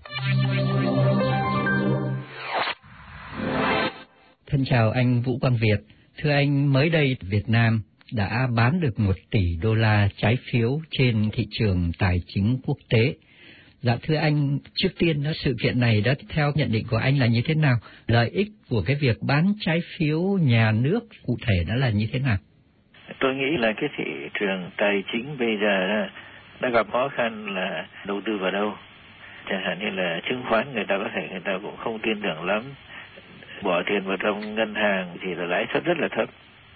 Thân chào anh Vũ Quang Việt. Thưa anh, mới đây Việt Nam đã bán được một tỷ đô la trái phiếu trên thị trường tài chính quốc tế. Dạ thưa anh, trước tiên đó, sự kiện này đó theo nhận định của anh là như thế nào? Lợi ích của cái việc bán trái phiếu nhà nước cụ thể đó là như thế nào? Tôi nghĩ là cái thị trường tài chính bây giờ đó, Nó gặp khó khăn là đầu tư vào đâu, chẳng hạn như là chứng khoán, người ta có thể người ta cũng không tin tưởng lắm, bỏ tiền vào trong ngân hàng thì là lãi suất rất là thấp,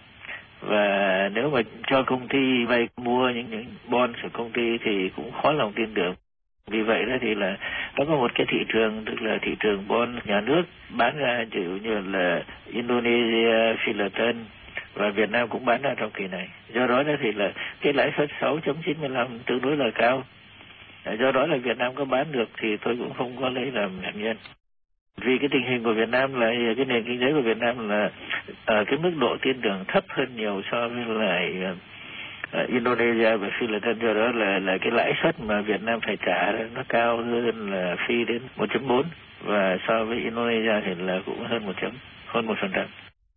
và nếu mà cho công ty vay mua những những bond của công ty thì cũng khó lòng tin tưởng. Vì vậy đó thì là nó có một cái thị trường, tức là thị trường bond nhà nước bán ra, ví dụ như là Indonesia, Philippines và Việt Nam cũng bán ra trong kỳ này. Do đó đó thì là cái lãi suất sáu chấm chín mươi lăm tương đối là cao. Do đó là Việt Nam có bán được thì tôi cũng không có lấy làm ngạc nhiên. Vì cái tình hình của Việt Nam là cái nền kinh tế của Việt Nam là ở cái mức độ tin tưởng thấp hơn nhiều so với lại uh, Indonesia và Philippines, do đó là là cái lãi suất mà Việt Nam phải trả nó cao hơn là phi đến một chấm bốn, và so với Indonesia thì là cũng hơn một chấm, hơn một phần trăm.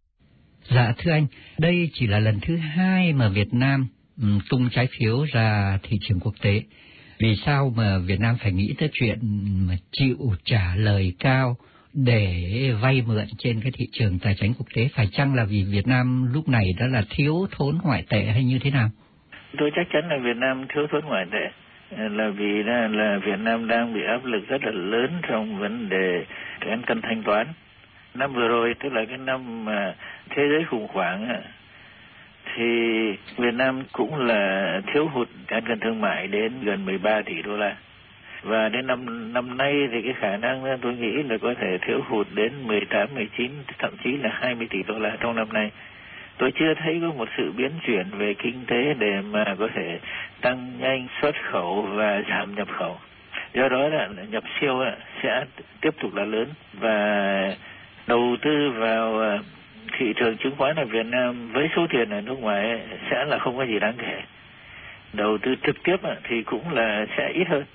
Dạ thưa anh, đây chỉ là lần thứ hai mà Việt Nam um, tung trái phiếu ra thị trường quốc tế. Vì sao mà Việt Nam phải nghĩ tới chuyện mà chịu trả lời cao để vay mượn trên cái thị trường tài chính quốc tế? Phải chăng là vì Việt Nam lúc này đó là thiếu thốn ngoại tệ hay như thế nào? Tôi chắc chắn là Việt Nam thiếu thốn ngoại tệ là vì là, là Việt Nam đang bị áp lực rất là lớn trong vấn đề cán cân thanh toán. Năm vừa rồi, tức là cái năm mà thế giới khủng hoảng, thì Việt Nam cũng là thiếu hụt cán cân thương mại đến gần mười ba tỷ đô la. Và đến năm năm nay thì cái khả năng tôi nghĩ là có thể thiếu hụt đến mười tám, mười chín, thậm chí là hai mươi tỷ đô la trong năm nay. Tôi chưa thấy có một sự biến chuyển về kinh tế để mà có thể tăng nhanh xuất khẩu và giảm nhập khẩu. Do đó là nhập siêu sẽ tiếp tục là lớn, và đầu tư vào thị trường chứng khoán ở Việt Nam với số tiền ở nước ngoài sẽ là không có gì đáng kể. Đầu tư trực tiếp thì cũng là sẽ ít hơn.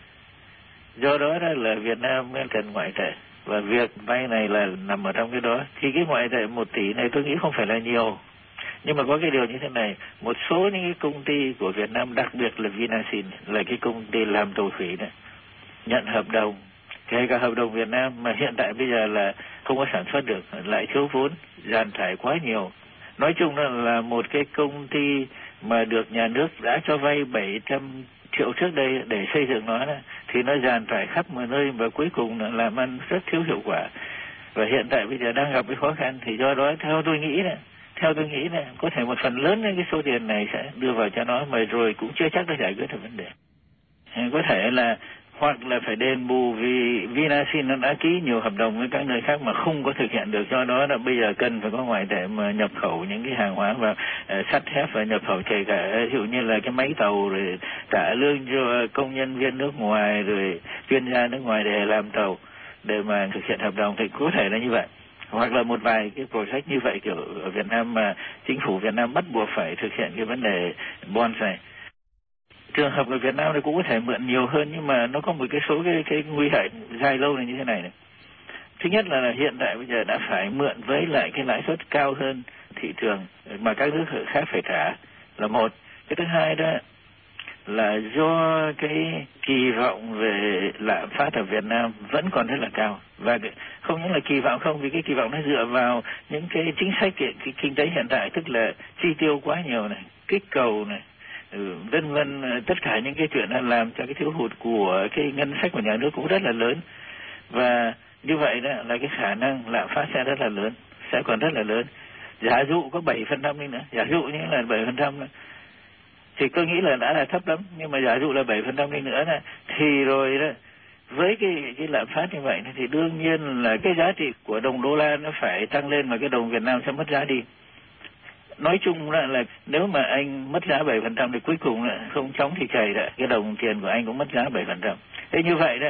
Do đó là Việt Nam cần ngoại tệ, và việc vay này là nằm ở trong cái đó. Thì cái ngoại tệ một tỷ này tôi nghĩ không phải là nhiều. Nhưng mà có cái điều như thế này, một số những cái công ty của Việt Nam, đặc biệt là Vinasin, là cái công ty làm tàu thủy này, nhận hợp đồng, kể cả hợp đồng Việt Nam mà hiện tại bây giờ là không có sản xuất được, lại thiếu vốn, dàn trải quá nhiều. Nói chung là, là một cái công ty mà được nhà nước đã cho vay bảy trăm triệu trước đây để xây dựng nó, thì nó dàn trải khắp mọi nơi và cuối cùng là làm ăn rất thiếu hiệu quả. Và hiện tại bây giờ đang gặp cái khó khăn, thì do đó theo tôi nghĩ này, theo tôi nghĩ này, có thể một phần lớn cái số tiền này sẽ đưa vào cho nó, mà rồi cũng chưa chắc đã giải quyết được vấn đề. Có thể là hoặc là phải đền bù vì Vinasin nó đã ký nhiều hợp đồng với các nơi khác mà không có thực hiện được, do đó là bây giờ cần phải có ngoại tệ mà nhập khẩu những cái hàng hóa vào uh, sắt thép, và nhập khẩu kể cả ví dụ như là cái máy tàu, rồi trả lương cho công nhân viên nước ngoài, rồi chuyên gia nước ngoài để làm tàu để mà thực hiện hợp đồng, thì có thể là như vậy. Hoặc là một vài cái project như vậy kiểu ở Việt Nam mà chính phủ Việt Nam bắt buộc phải thực hiện cái vấn đề bond này. Trường hợp ở Việt Nam thì cũng có thể mượn nhiều hơn, nhưng mà nó có một cái số cái, cái nguy hại dài lâu này như thế này này. Thứ nhất là, là hiện tại bây giờ đã phải mượn với lại cái lãi suất cao hơn thị trường mà các nước khác phải trả là một. Cái thứ hai đó là do cái kỳ vọng về lạm phát ở Việt Nam vẫn còn rất là cao, và không những là kỳ vọng không, vì cái kỳ vọng nó dựa vào những cái chính sách cái, cái kinh tế hiện tại, tức là chi tiêu quá nhiều này, kích cầu này, ừ, vân vân, tất cả những cái chuyện đó làm cho cái thiếu hụt của cái ngân sách của nhà nước cũng rất là lớn. Và như vậy đó là cái khả năng lạm phát sẽ rất là lớn, sẽ còn rất là lớn. Giả dụ có bảy phần trăm đi nữa, giả dụ như là bảy phần trăm thì tôi nghĩ là đã là thấp lắm, nhưng mà giả dụ là bảy phần trăm đi nữa này, thì rồi đó, với cái cái lạm phát như vậy thì đương nhiên là cái giá trị của đồng đô la nó phải tăng lên, mà cái đồng Việt Nam sẽ mất giá đi. Nói chung là, là nếu mà anh mất giá bảy phần trăm thì cuối cùng là không chóng thì chảy đó, cái đồng tiền của anh cũng mất giá bảy phần trăm. Thế như vậy đó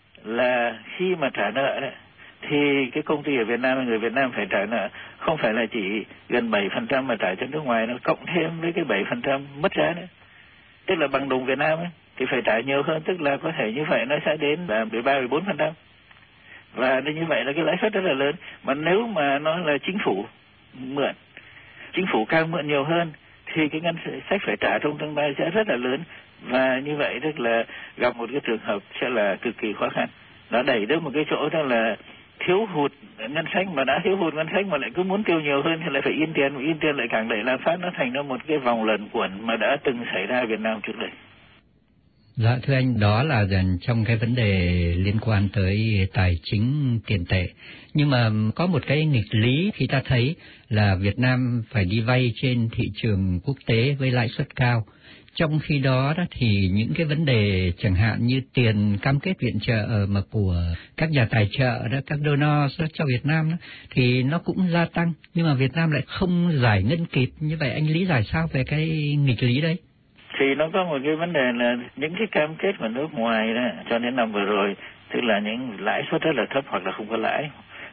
là khi mà trả nợ đó, thì cái công ty ở Việt Nam, người Việt Nam phải trả nợ không phải là chỉ gần bảy phần trăm mà trả cho nước ngoài, nó cộng thêm với cái bảy phần trăm mất giá nữa. Tức là bằng đồng Việt Nam ấy, thì phải trả nhiều hơn, tức là có thể như vậy nó sẽ đến là mười ba, mười bốn phần trăm. Và như vậy là cái lãi suất rất là lớn. Mà nếu mà nó là chính phủ mượn, chính phủ càng mượn nhiều hơn thì cái ngân sách phải trả trong tương lai sẽ rất là lớn. Và như vậy tức là gặp một cái trường hợp sẽ là cực kỳ khó khăn. Nó đẩy đến một cái chỗ đó là thiếu hụt ngân sách, mà đã thiếu hụt ngân sách mà lại cứ muốn tiêu nhiều hơn thì lại phải in tiền, và in tiền lại càng đẩy lạm phát, nó thành ra một cái vòng luẩn quẩn mà đã từng xảy ra ở Việt Nam trước đây. Dạ thưa anh, đó là trong cái vấn đề liên quan tới tài chính tiền tệ. Nhưng mà có một cái nghịch lý khi ta thấy là Việt Nam phải đi vay trên thị trường quốc tế với lãi suất cao. Trong khi đó, đó thì những cái vấn đề chẳng hạn như tiền cam kết viện trợ mà của các nhà tài trợ đó, các donors đó, cho Việt Nam đó, thì nó cũng gia tăng, nhưng mà Việt Nam lại không giải ngân kịp. Như vậy anh lý giải sao về cái nghịch lý đấy? Thì nó có một cái vấn đề là những cái cam kết của nước ngoài đó cho đến năm vừa rồi, tức là những lãi suất rất là thấp hoặc là không có lãi,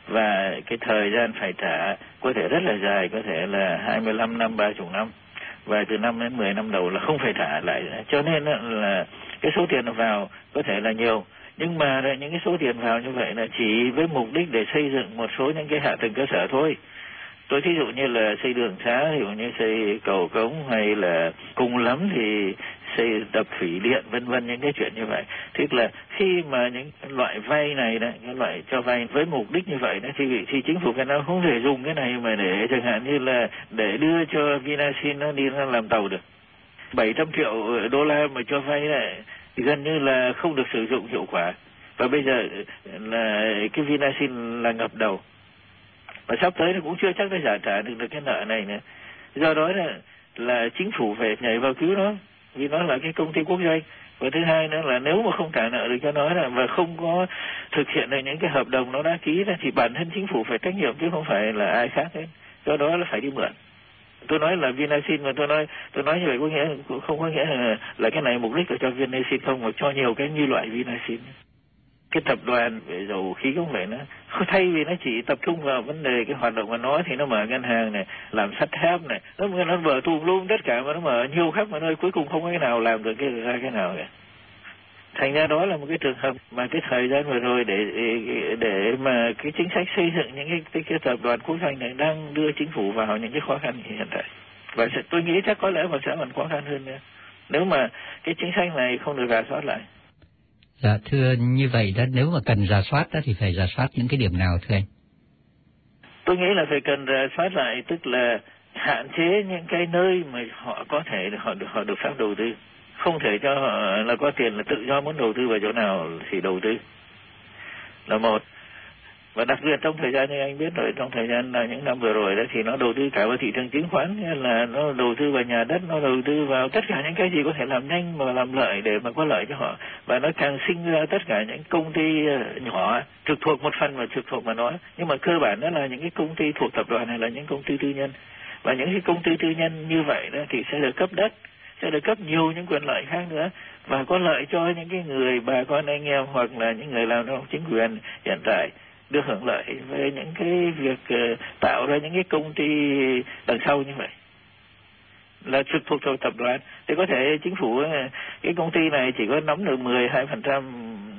và cái thời gian phải trả có thể rất là dài, có thể là hai mươi lăm năm, ba mươi năm, và từ năm đến mười năm đầu là không phải trả lại. Cho nên là cái số tiền vào có thể là nhiều, nhưng mà những cái số tiền vào như vậy là chỉ với mục đích để xây dựng một số những cái hạ tầng cơ sở thôi. Tôi thí dụ như là xây đường xá, ví dụ như xây cầu cống, hay là cùng lắm thì xây đập thủy điện, vân vân, những cái chuyện như vậy. Thế là khi mà những loại vay này, đấy, cái loại cho vay với mục đích như vậy đấy, thì, thì chính phủ Việt Nam không thể dùng cái này mà để chẳng hạn như là để đưa cho Vinasin nó đi nó làm tàu được. bảy trăm triệu đô la mà cho vay này thì gần như là không được sử dụng hiệu quả. Và bây giờ là cái Vinasin là ngập đầu, và sắp tới nó cũng chưa chắc đã trả trả được, được cái nợ này nữa. Do đó là, là chính phủ phải nhảy vào cứu nó, vì nó là cái công ty quốc doanh. Và thứ hai nữa là nếu mà không trả nợ được cho nó là, và không có thực hiện được những cái hợp đồng nó đã ký ra, thì bản thân chính phủ phải trách nhiệm chứ không phải là ai khác hết. Do đó là phải đi mượn. Tôi nói là Vinasin, mà tôi nói tôi nói như vậy có nghĩa không có nghĩa là, là cái này mục đích là cho Vinasin không, mà cho nhiều cái như loại Vinasin. Cái tập đoàn về dầu khí cũng vậy, nó thay vì nó chỉ tập trung vào vấn đề cái hoạt động của nó thì nó mở ngân hàng này, làm sắt thép này, nó nó mở tùm lum tất cả, mà nó mở nhiều khắp mà nơi cuối cùng không có cái nào làm được cái ra cái nào cả. Thành ra đó là một cái trường hợp mà cái thời gian vừa rồi để để mà cái chính sách xây dựng những cái, cái, cái tập đoàn quốc doanh này đang đưa chính phủ vào những cái khó khăn hiện tại, và sẽ, tôi nghĩ chắc có lẽ mà sẽ còn khó khăn hơn nữa nếu mà cái chính sách này không được rà soát lại. Dạ thưa, như vậy đó, nếu mà cần rà soát đó thì phải rà soát những cái điểm nào thưa anh? Tôi nghĩ là phải cần rà soát lại, tức là hạn chế những cái nơi mà họ có thể họ được họ được phép đầu tư, không thể cho họ là có tiền là tự do muốn đầu tư vào chỗ nào thì đầu tư là một. Và đặc biệt trong thời gian như anh biết rồi, trong thời gian là những năm vừa rồi đó thì nó đầu tư cả vào thị trường chứng khoán, nghĩa là nó đầu tư vào nhà đất, nó đầu tư vào tất cả những cái gì có thể làm nhanh mà làm lợi để mà có lợi cho họ, và nó càng sinh ra tất cả những công ty nhỏ trực thuộc một phần và trực thuộc mà nói, nhưng mà cơ bản đó là những cái công ty thuộc tập đoàn hay là những công ty tư nhân. Và những cái công ty tư nhân như vậy đó thì sẽ được cấp đất, sẽ được cấp nhiều những quyền lợi khác nữa, và có lợi cho những cái người bà con anh em hoặc là những người làm trong chính quyền hiện tại được hưởng lợi về những cái việc uh, tạo ra những cái công ty đằng sau như vậy là trực thuộc thuộc tập đoàn. Thì có thể chính phủ uh, cái công ty này chỉ có nắm được mười hai phần trăm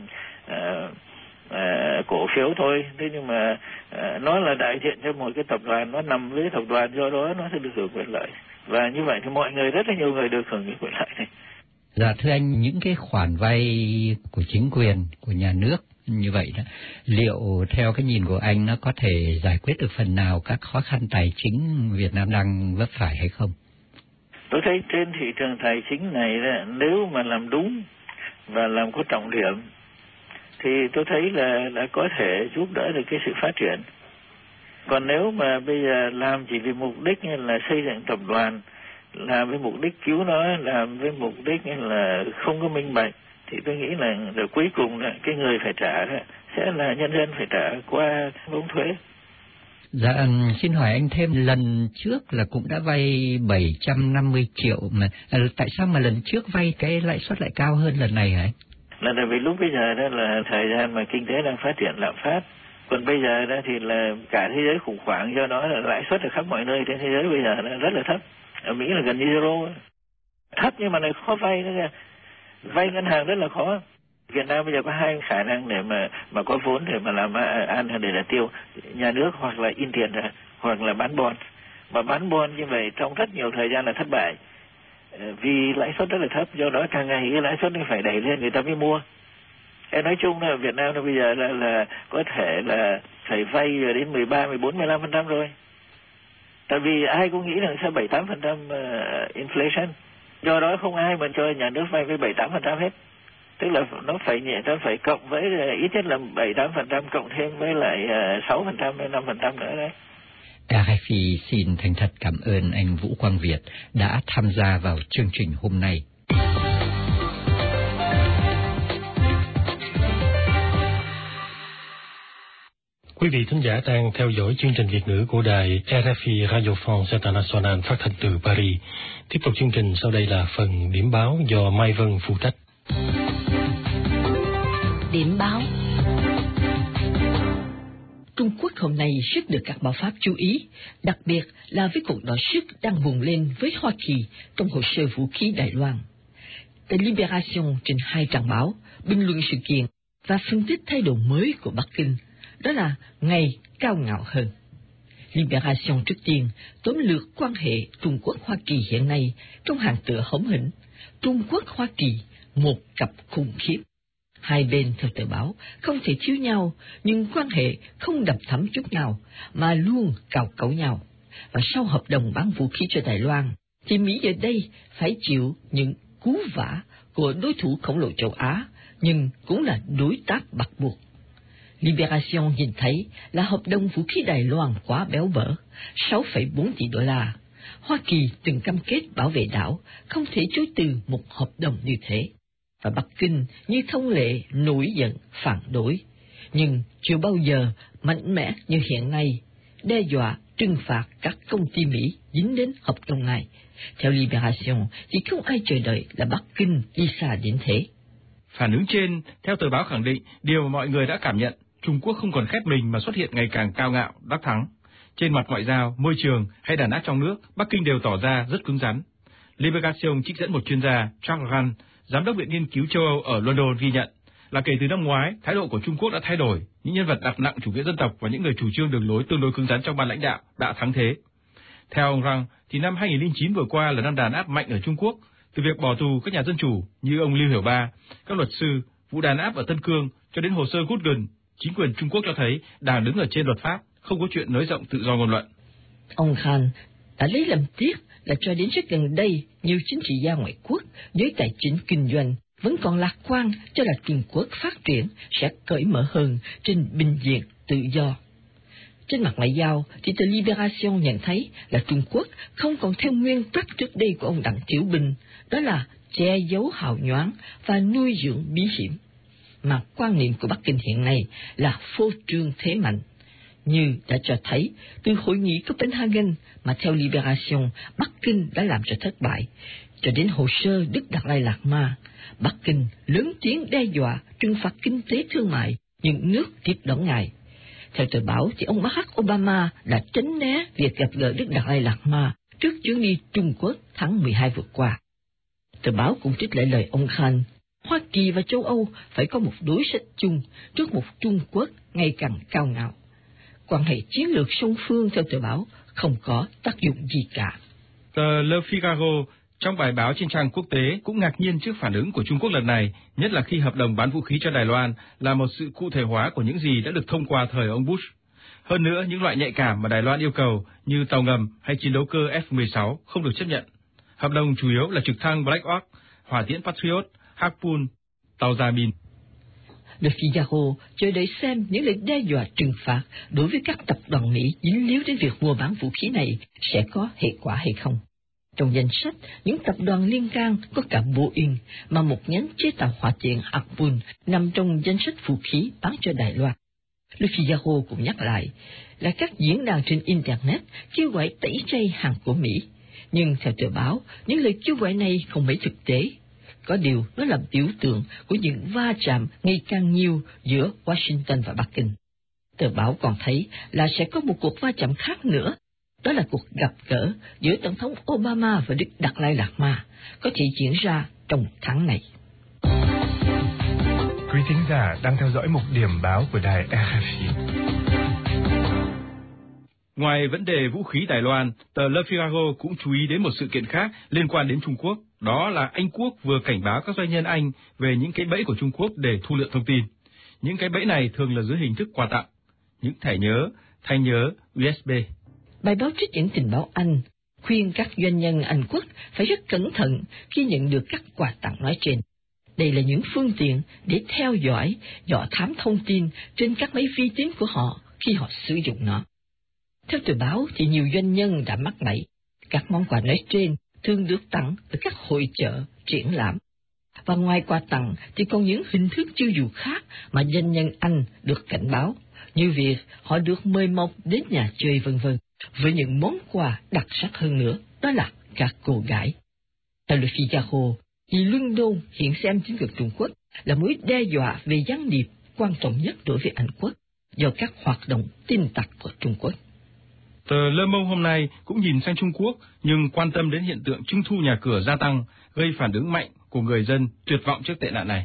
cổ phiếu thôi, thế nhưng mà uh, nó là đại diện cho một cái tập đoàn, nó nằm với tập đoàn, do đó nó sẽ được hưởng quyền lợi, và như vậy thì mọi người, rất là nhiều người được hưởng cái quyền lợi này. Dạ thưa anh, những cái khoản vay của chính quyền, của nhà nước như vậy đó, liệu theo cái nhìn của anh nó có thể giải quyết được phần nào các khó khăn tài chính Việt Nam đang vấp phải hay không? Tôi thấy trên thị trường tài chính này đó, nếu mà làm đúng và làm có trọng điểm thì tôi thấy là, là có thể giúp đỡ được cái sự phát triển. Còn nếu mà bây giờ làm chỉ vì mục đích như là xây dựng tập đoàn, làm với mục đích cứu nó, làm với mục đích như là không có minh bạch, thì tôi nghĩ là rồi cuối cùng là cái người phải trả sẽ là nhân dân phải trả qua vốn thuế. Dạ, xin hỏi anh thêm, lần trước là cũng đã vay bảy trăm năm mươi triệu mà à, tại sao mà lần trước vay cái lãi suất lại cao hơn lần này hả anh? Là tại vì lúc bây giờ đó là thời gian mà kinh tế đang phát triển lạm phát, còn bây giờ đó thì là cả thế giới khủng hoảng, do đó là lãi suất ở khắp mọi nơi trên thế giới bây giờ nó rất là thấp. Ở Mỹ là gần như zero, thấp nhưng mà này khó vay nữa kìa, vay ngân hàng rất là khó. Việt Nam bây giờ có hai khả năng để mà mà có vốn để mà làm ăn hay để là tiêu, nhà nước hoặc là in tiền ra, hoặc là bán bond. Mà bán bond như vậy trong rất nhiều thời gian là thất bại, vì lãi suất rất là thấp, do đó càng ngày cái lãi suất nó phải đẩy lên người ta mới mua. Em nói chung là Việt Nam bây giờ là, là có thể là phải vay đến mười ba, mười bốn, mười lăm phần trăm rồi. Tại vì ai cũng nghĩ rằng sẽ bảy tám phần trăm inflation, do đó không ai mà cho nhà nước vay với bảy tám phần trăm hết. tức là nó phải nhẹ, nó phải cộng với ít nhất là bảy tám phần trăm cộng thêm với lại sáu phần trăm hay năm phần trăm nữa đấy. rờ ép i xin thành thật cảm ơn anh Vũ Quang Việt đã tham gia vào chương trình hôm nay. Quý vị thính giả đang theo dõi chương trình Việt ngữ của đài rờ ép i Radio France International phát thanh từ Paris. Tiếp tục chương trình sau đây là phần điểm báo do Mai Vân phụ trách. Điểm báo. Trung Quốc hôm nay rất được các báo Pháp chú ý, đặc biệt là với cuộc đọ sức đang bùng lên với Hoa Kỳ trong hồ sơ vũ khí Đài Loan. Tờ Libération trên hai trang báo bình luận sự kiện và phân tích thái độ mới của Bắc Kinh, đó là ngày cao ngạo hơn. Libération trước tiên tóm lược quan hệ Trung Quốc-Hoa Kỳ hiện nay trong hàng tựa hóm hỉnh: Trung Quốc-Hoa Kỳ một cặp khủng khiếp. Hai bên theo tờ báo không thể thiếu nhau, nhưng quan hệ không đậm thắm chút nào mà luôn cào cấu nhau. Và sau hợp đồng bán vũ khí cho Đài Loan, thì Mỹ giờ đây phải chịu những cú vả của đối thủ khổng lồ châu Á, nhưng cũng là đối tác bắt buộc. Libération nhìn thấy là hợp đồng vũ khí Đài Loan quá béo bở, sáu phẩy bốn tỷ đô la. Hoa Kỳ từng cam kết bảo vệ đảo, không thể chối từ một hợp đồng như thế. Và Bắc Kinh như thông lệ nổi giận phản đối, nhưng chưa bao giờ mạnh mẽ như hiện nay, đe dọa trừng phạt các công ty Mỹ dính đến hợp đồng này. Theo Libération thì không ai chờ đợi là Bắc Kinh đi xa đến thế. Phản ứng trên, theo tờ báo khẳng định, điều mà mọi người đã cảm nhận, Trung Quốc không còn khép mình mà xuất hiện ngày càng cao ngạo, đắc thắng. Trên mặt ngoại giao, môi trường hay đàn áp trong nước, Bắc Kinh đều tỏ ra rất cứng rắn. Libération trích dẫn một chuyên gia, Charles Rand, giám đốc Viện Nghiên cứu châu Âu ở London ghi nhận là kể từ năm ngoái, thái độ của Trung Quốc đã thay đổi, những nhân vật đặt nặng chủ nghĩa dân tộc và những người chủ trương đường lối tương đối cứng rắn trong ban lãnh đạo đã thắng thế. Theo ông Rand, thì năm hai nghìn không trăm lẻ chín vừa qua là năm đàn áp mạnh ở Trung Quốc, từ việc bỏ tù các nhà dân chủ như ông Lưu Hiểu Ba, các luật sư, vụ đàn áp ở Tân Cương cho đến hồ sơ Gutgen, chính quyền Trung Quốc cho thấy đang đứng ở trên luật pháp, không có chuyện nới rộng tự do ngôn luận. Ông Khan đã lấy làm tiếc là cho đến rất gần đây, nhiều chính trị gia ngoại quốc, giới tài chính kinh doanh vẫn còn lạc quan cho là Trung Quốc phát triển sẽ cởi mở hơn trên bình diện tự do. Trên mặt ngoại giao thì tờ Libération nhận thấy là Trung Quốc không còn theo nguyên tắc trước đây của ông Đặng Tiểu Bình, đó là che giấu hào nhoáng và nuôi dưỡng bí hiểm, mà quan niệm của Bắc Kinh hiện nay là phô trương thế mạnh. Như đã cho thấy từ hội nghị Copenhagen mà theo Libération Bắc Kinh đã làm cho thất bại, cho đến hồ sơ Đức Đạt Lai Lạt Ma, Bắc Kinh lớn tiếng đe dọa trừng phạt kinh tế thương mại những nước tiếp đón ngài. Theo tờ báo thì ông Barack Obama đã tránh né việc gặp gỡ Đức Đạt Lai Lạt Ma trước chuyến đi Trung Quốc tháng mười hai vừa qua. Tờ báo cũng trích lại lời ông Khan: Hoa Kỳ và châu Âu phải có một đối sách chung trước một Trung Quốc ngày càng cao ngạo. Quan hệ chiến lược song phương theo tờ báo không có tác dụng gì cả. Tờ Le Figaro trong bài báo trên trang quốc tế cũng ngạc nhiên trước phản ứng của Trung Quốc lần này, nhất là khi hợp đồng bán vũ khí cho Đài Loan là một sự cụ thể hóa của những gì đã được thông qua thời ông Bush. Hơn nữa, những loại nhạy cảm mà Đài Loan yêu cầu như tàu ngầm hay chiến đấu cơ F mười sáu không được chấp nhận. Hợp đồng chủ yếu là trực thăng Black Hawk, hỏa tiễn Patriot, Harpoon, tàu dài mìn. Le Figaro chờ đợi xem những lời đe dọa trừng phạt đối với các tập đoàn Mỹ dính líu đến việc mua bán vũ khí này sẽ có hệ quả hay không. Trong danh sách, những tập đoàn liên can có cả Boeing, mà một nhánh chế tạo hỏa tiễn Harpoon nằm trong danh sách vũ khí bán cho Đài Loan. Le Figaro cũng nhắc lại là các diễn đàn trên Internet kêu gọi tẩy chay hàng của Mỹ. Nhưng theo tờ báo, những lời kêu gọi này không mấy thực tế. Có điều nó là biểu tượng của những va chạm ngày càng nhiều giữa Washington và Bắc Kinh. Tờ báo còn thấy là sẽ có một cuộc va chạm khác nữa. Đó là cuộc gặp gỡ giữa Tổng thống Obama và Đức Đạt Lai Lạt Ma, có thể diễn ra trong tháng này. Quý thính giả đang theo dõi mục điểm báo của đài rờ ép i. Ngoài vấn đề vũ khí Đài Loan, tờ Le Figaro cũng chú ý đến một sự kiện khác liên quan đến Trung Quốc. Đó là Anh Quốc vừa cảnh báo các doanh nhân Anh về những cái bẫy của Trung Quốc để thu lượm thông tin. Những cái bẫy này thường là dưới hình thức quà tặng, những thẻ nhớ, thanh nhớ u ét bê. Bài báo trích dẫn tình báo Anh khuyên các doanh nhân Anh Quốc phải rất cẩn thận khi nhận được các quà tặng nói trên. Đây là những phương tiện để theo dõi, dò thám thông tin trên các máy vi tính của họ khi họ sử dụng nó. Theo tờ báo thì nhiều doanh nhân đã mắc bẫy. Các món quà nói trên thường được tặng ở các hội chợ, triển lãm. Và ngoài quà tặng thì còn những hình thức chiêu dụ khác mà doanh nhân Anh được cảnh báo, như việc họ được mời mọc đến nhà chơi vân vân, với những món quà đặc sắc hơn nữa, đó là các cô gái. Theo Le Figaro, thì luân đôn hiện xem chính quyền Trung Quốc là mối đe dọa về gián điệp quan trọng nhất đối với Anh quốc do các hoạt động tin tặc của Trung Quốc. Tờ Le Monde hôm nay cũng nhìn sang Trung Quốc nhưng quan tâm đến hiện tượng trưng thu nhà cửa gia tăng, gây phản ứng mạnh của người dân tuyệt vọng trước tệ nạn này.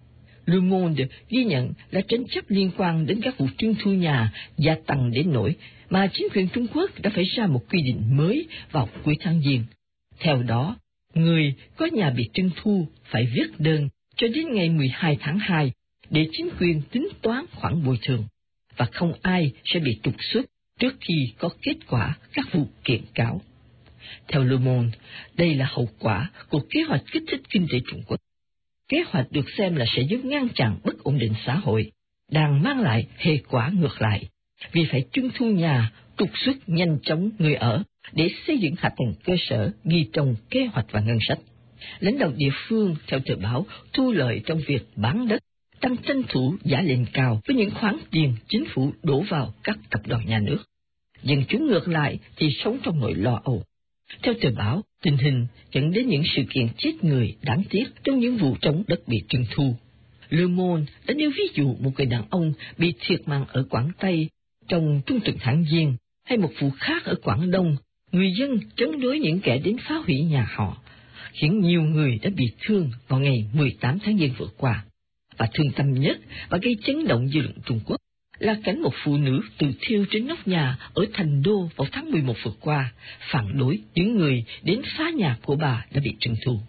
Le Monde ghi nhận là tranh chấp liên quan đến các vụ trưng thu nhà gia tăng đến nỗi mà chính quyền Trung Quốc đã phải ra một quy định mới vào cuối tháng Giêng. Theo đó, người có nhà bị trưng thu phải viết đơn cho đến ngày mười hai tháng hai để chính quyền tính toán khoản bồi thường, và không ai sẽ bị trục xuất trước khi có kết quả các vụ kiện cáo. Theo Le Monde, đây là hậu quả của kế hoạch kích thích kinh tế Trung Quốc. Kế hoạch được xem là sẽ giúp ngăn chặn bất ổn định xã hội, đang mang lại hệ quả ngược lại, vì phải trưng thu nhà, trục xuất nhanh chóng người ở để xây dựng hạ tầng cơ sở ghi trong kế hoạch và ngân sách. Lãnh đạo địa phương, theo tờ báo, thu lợi trong việc bán đất, tăng tranh thủ giá lên cao với những khoản tiền chính phủ đổ vào các tập đoàn nhà nước. Dân chúng ngược lại thì sống trong nỗi lo âu. Theo tờ báo, tình hình dẫn đến những sự kiện chết người đáng tiếc trong những vụ trống đất bị trưng thu. Le Monde đã nêu ví dụ một người đàn ông bị thiệt mạng ở Quảng Tây trong trung tuần tháng Giêng, hay một vụ khác ở Quảng Đông, người dân chống đối những kẻ đến phá hủy nhà họ, khiến nhiều người đã bị thương vào ngày mười tám tháng Giêng vừa qua. Và thương tâm nhất và gây chấn động dư luận Trung Quốc là cảnh một phụ nữ tự thiêu trên nóc nhà ở Thành Đô vào tháng mười một vừa qua, phản đối những người đến phá nhà của bà đã bị trưng thu.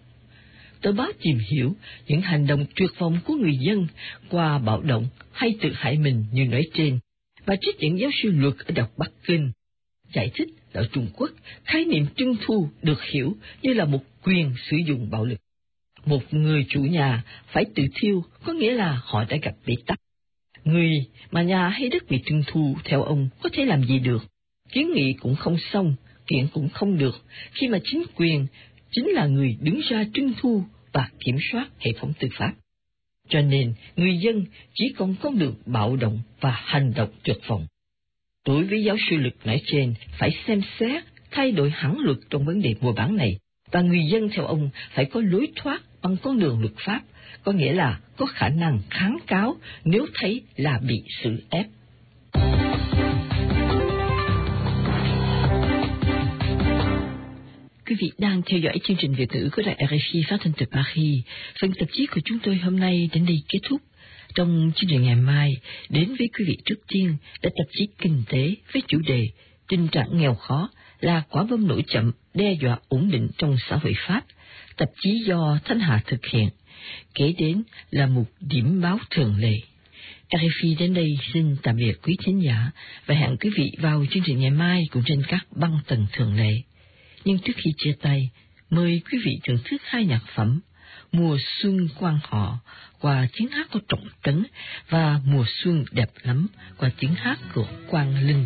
Tờ báo tìm hiểu những hành động tuyệt vọng của người dân qua bạo động hay tự hại mình như nói trên, và trích dẫn giáo sư luật ở Đại học Bắc Kinh giải thích là ở Trung Quốc, khái niệm trưng thu được hiểu như là một quyền sử dụng bạo lực. Một người chủ nhà phải tự thiêu có nghĩa là họ đã gặp bế tắc. Người mà nhà hay đất bị trưng thu theo ông có thể làm gì được? Kiến nghị cũng không xong, kiện cũng không được, khi mà chính quyền chính là người đứng ra trưng thu và kiểm soát hệ thống tư pháp. Cho nên, người dân chỉ còn con đường bạo động và hành động tuyệt vọng. Đối với giáo sư lực nói trên, phải xem xét, thay đổi hẳn luật trong vấn đề mua bán này, và người dân theo ông phải có lối thoát bằng con đường luật pháp, có nghĩa là có khả năng kháng cáo nếu thấy là bị xử ép. Quý vị đang theo dõi chương trình Việt ngữ của đài rờ ép i phát thanh từ Paris. Phần tạp chí của chúng tôi hôm nay đến đây kết thúc. Trong chương trình ngày mai, đến với quý vị trước tiên là tạp chí Kinh tế với chủ đề Tình trạng nghèo khó là quả bom nổ chậm đe dọa ổn định trong xã hội Pháp. Tạp chí do Thanh Hà thực hiện. Kế đến là một điểm báo thường lệ. rờ ép i đến đây xin tạm biệt quý thính giả và hẹn quý vị vào chương trình ngày mai cũng trên các băng tần thường lệ. Nhưng trước khi chia tay, mời quý vị thưởng thức hai nhạc phẩm Mùa Xuân Quan Họ qua tiếng hát của Trọng Tấn và Mùa Xuân Đẹp Lắm qua tiếng hát của Quang Linh.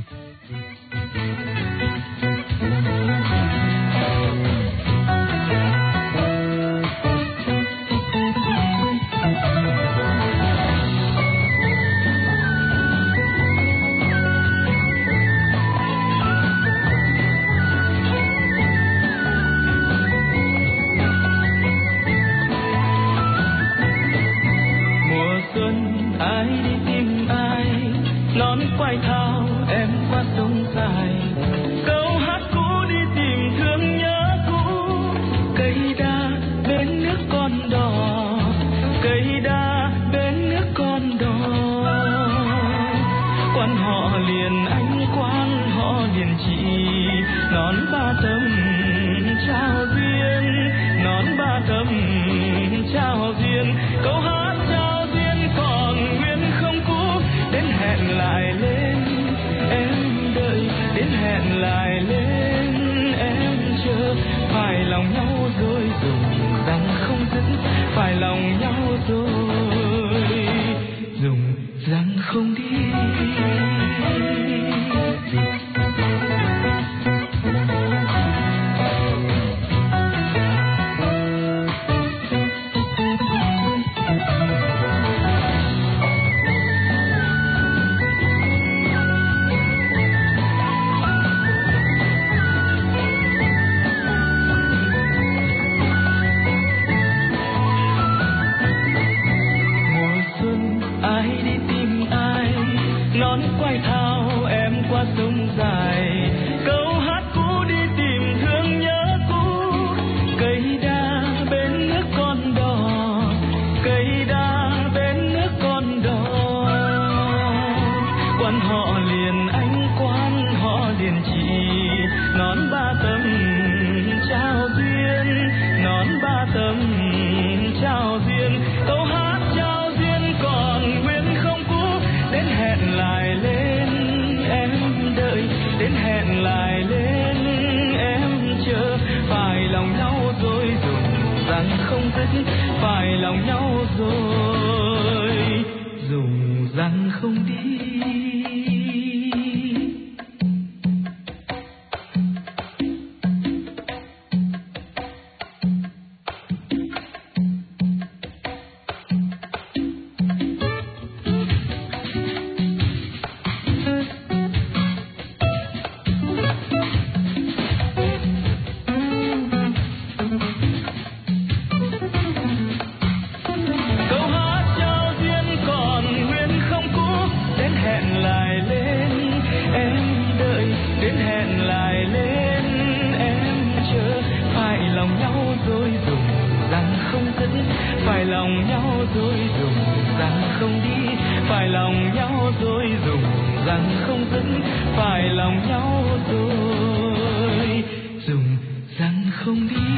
Quay thao em qua sông dài, câu hát cũ đi tìm thương nhớ cũ. Cây đa bên nước con đò, cây đa bên nước con đò. Quan họ liền anh, quan họ liền chị, nón ba tấm trao duyên, nón ba tấm trao duyên. Câu hát trao duyên còn nguyên không cũ, đến hẹn lại lên em đợi, đến hẹn lại lên em chờ. Phải lòng nhau rồi dùng rằng không dứt, phải lòng nhau rồi, dùng rằng không đi. Quay thao em qua sông dài, câu hát cũ đi tìm thương nhớ cũ. Cây đa bên nước con đò, cây đa bên nước con đò. Quan họ liền anh, quan họ liền chị, nón ba tấm trao duyên, nón ba tấm trao duyên. Câu hát trao duyên còn nguyên không cũ, đến hẹn lại lên em đợi, đến hẹn lại lên em chờ. Phải lòng nhau rồi dùng rằng không dứt, phải lòng nhau rồi dùng rằng không đi. Phải lòng nhau rồi dùng rằng không đi, phải lòng nhau rồi dùng rằng không dứt, phải lòng nhau rồi dùng rằng không đi.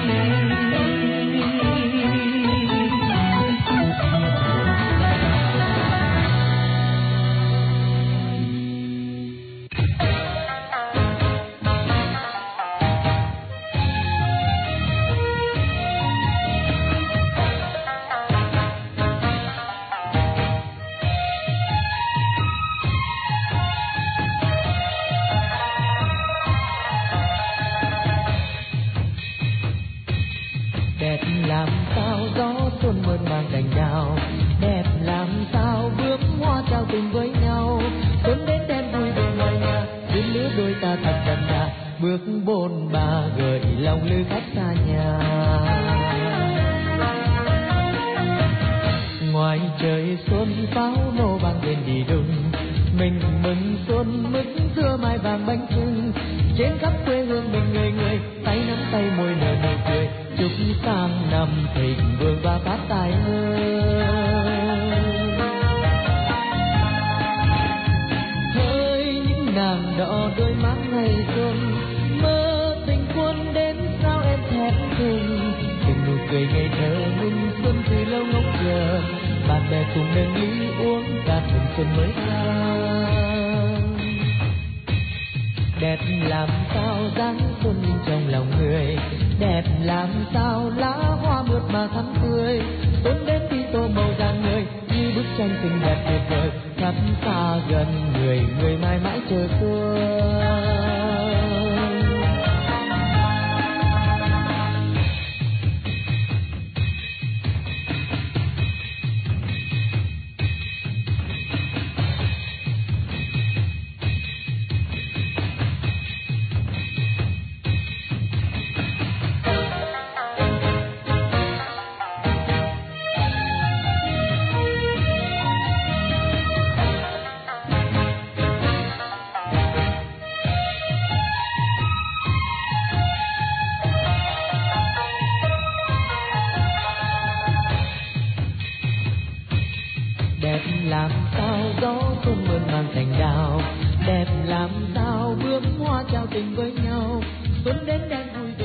Đẹp làm sao gió xuân mơn mang cành đào, đẹp làm sao bước hoa trao tình với nhau. Xuân đến đêm vui về ngoài nhà, duyên lứa đôi ta thật đậm đà, bước bôn ba gợi lòng lưu khách xa nhà. Ngoài trời xuân pháo nổ vang lên đi đùng, mình mừng xuân mứt dưa mai vàng bánh chưng. Trên khắp quê hương mình người người tay nắm tay môi nở nụ cười, chúc sang năm thịnh vượng và phát tài hơn. Hỡi những nàng đỏ đôi mắt ngày xuân, mơ tình quân đến sao em thẹn thùng. Từng nụ cười ngây thơ mừng xuân từ lâu ngóng chờ, bạn bè cùng nâng ly uống cạn mừng xuân mới sang. Đẹp làm sao dáng xuân trong lòng người, đẹp làm sao lá hoa mượt mà thắm tươi. Xuân đến khi tô màu dàn người như bức tranh xinh đẹp tuyệt vời, khắp xa gần người người mãi mãi chờ xuân. Đẹp làm sao gió xuân mơn mang cành đào, đẹp làm sao bướm hoa trao tình với nhau. Xuân đến đang vui.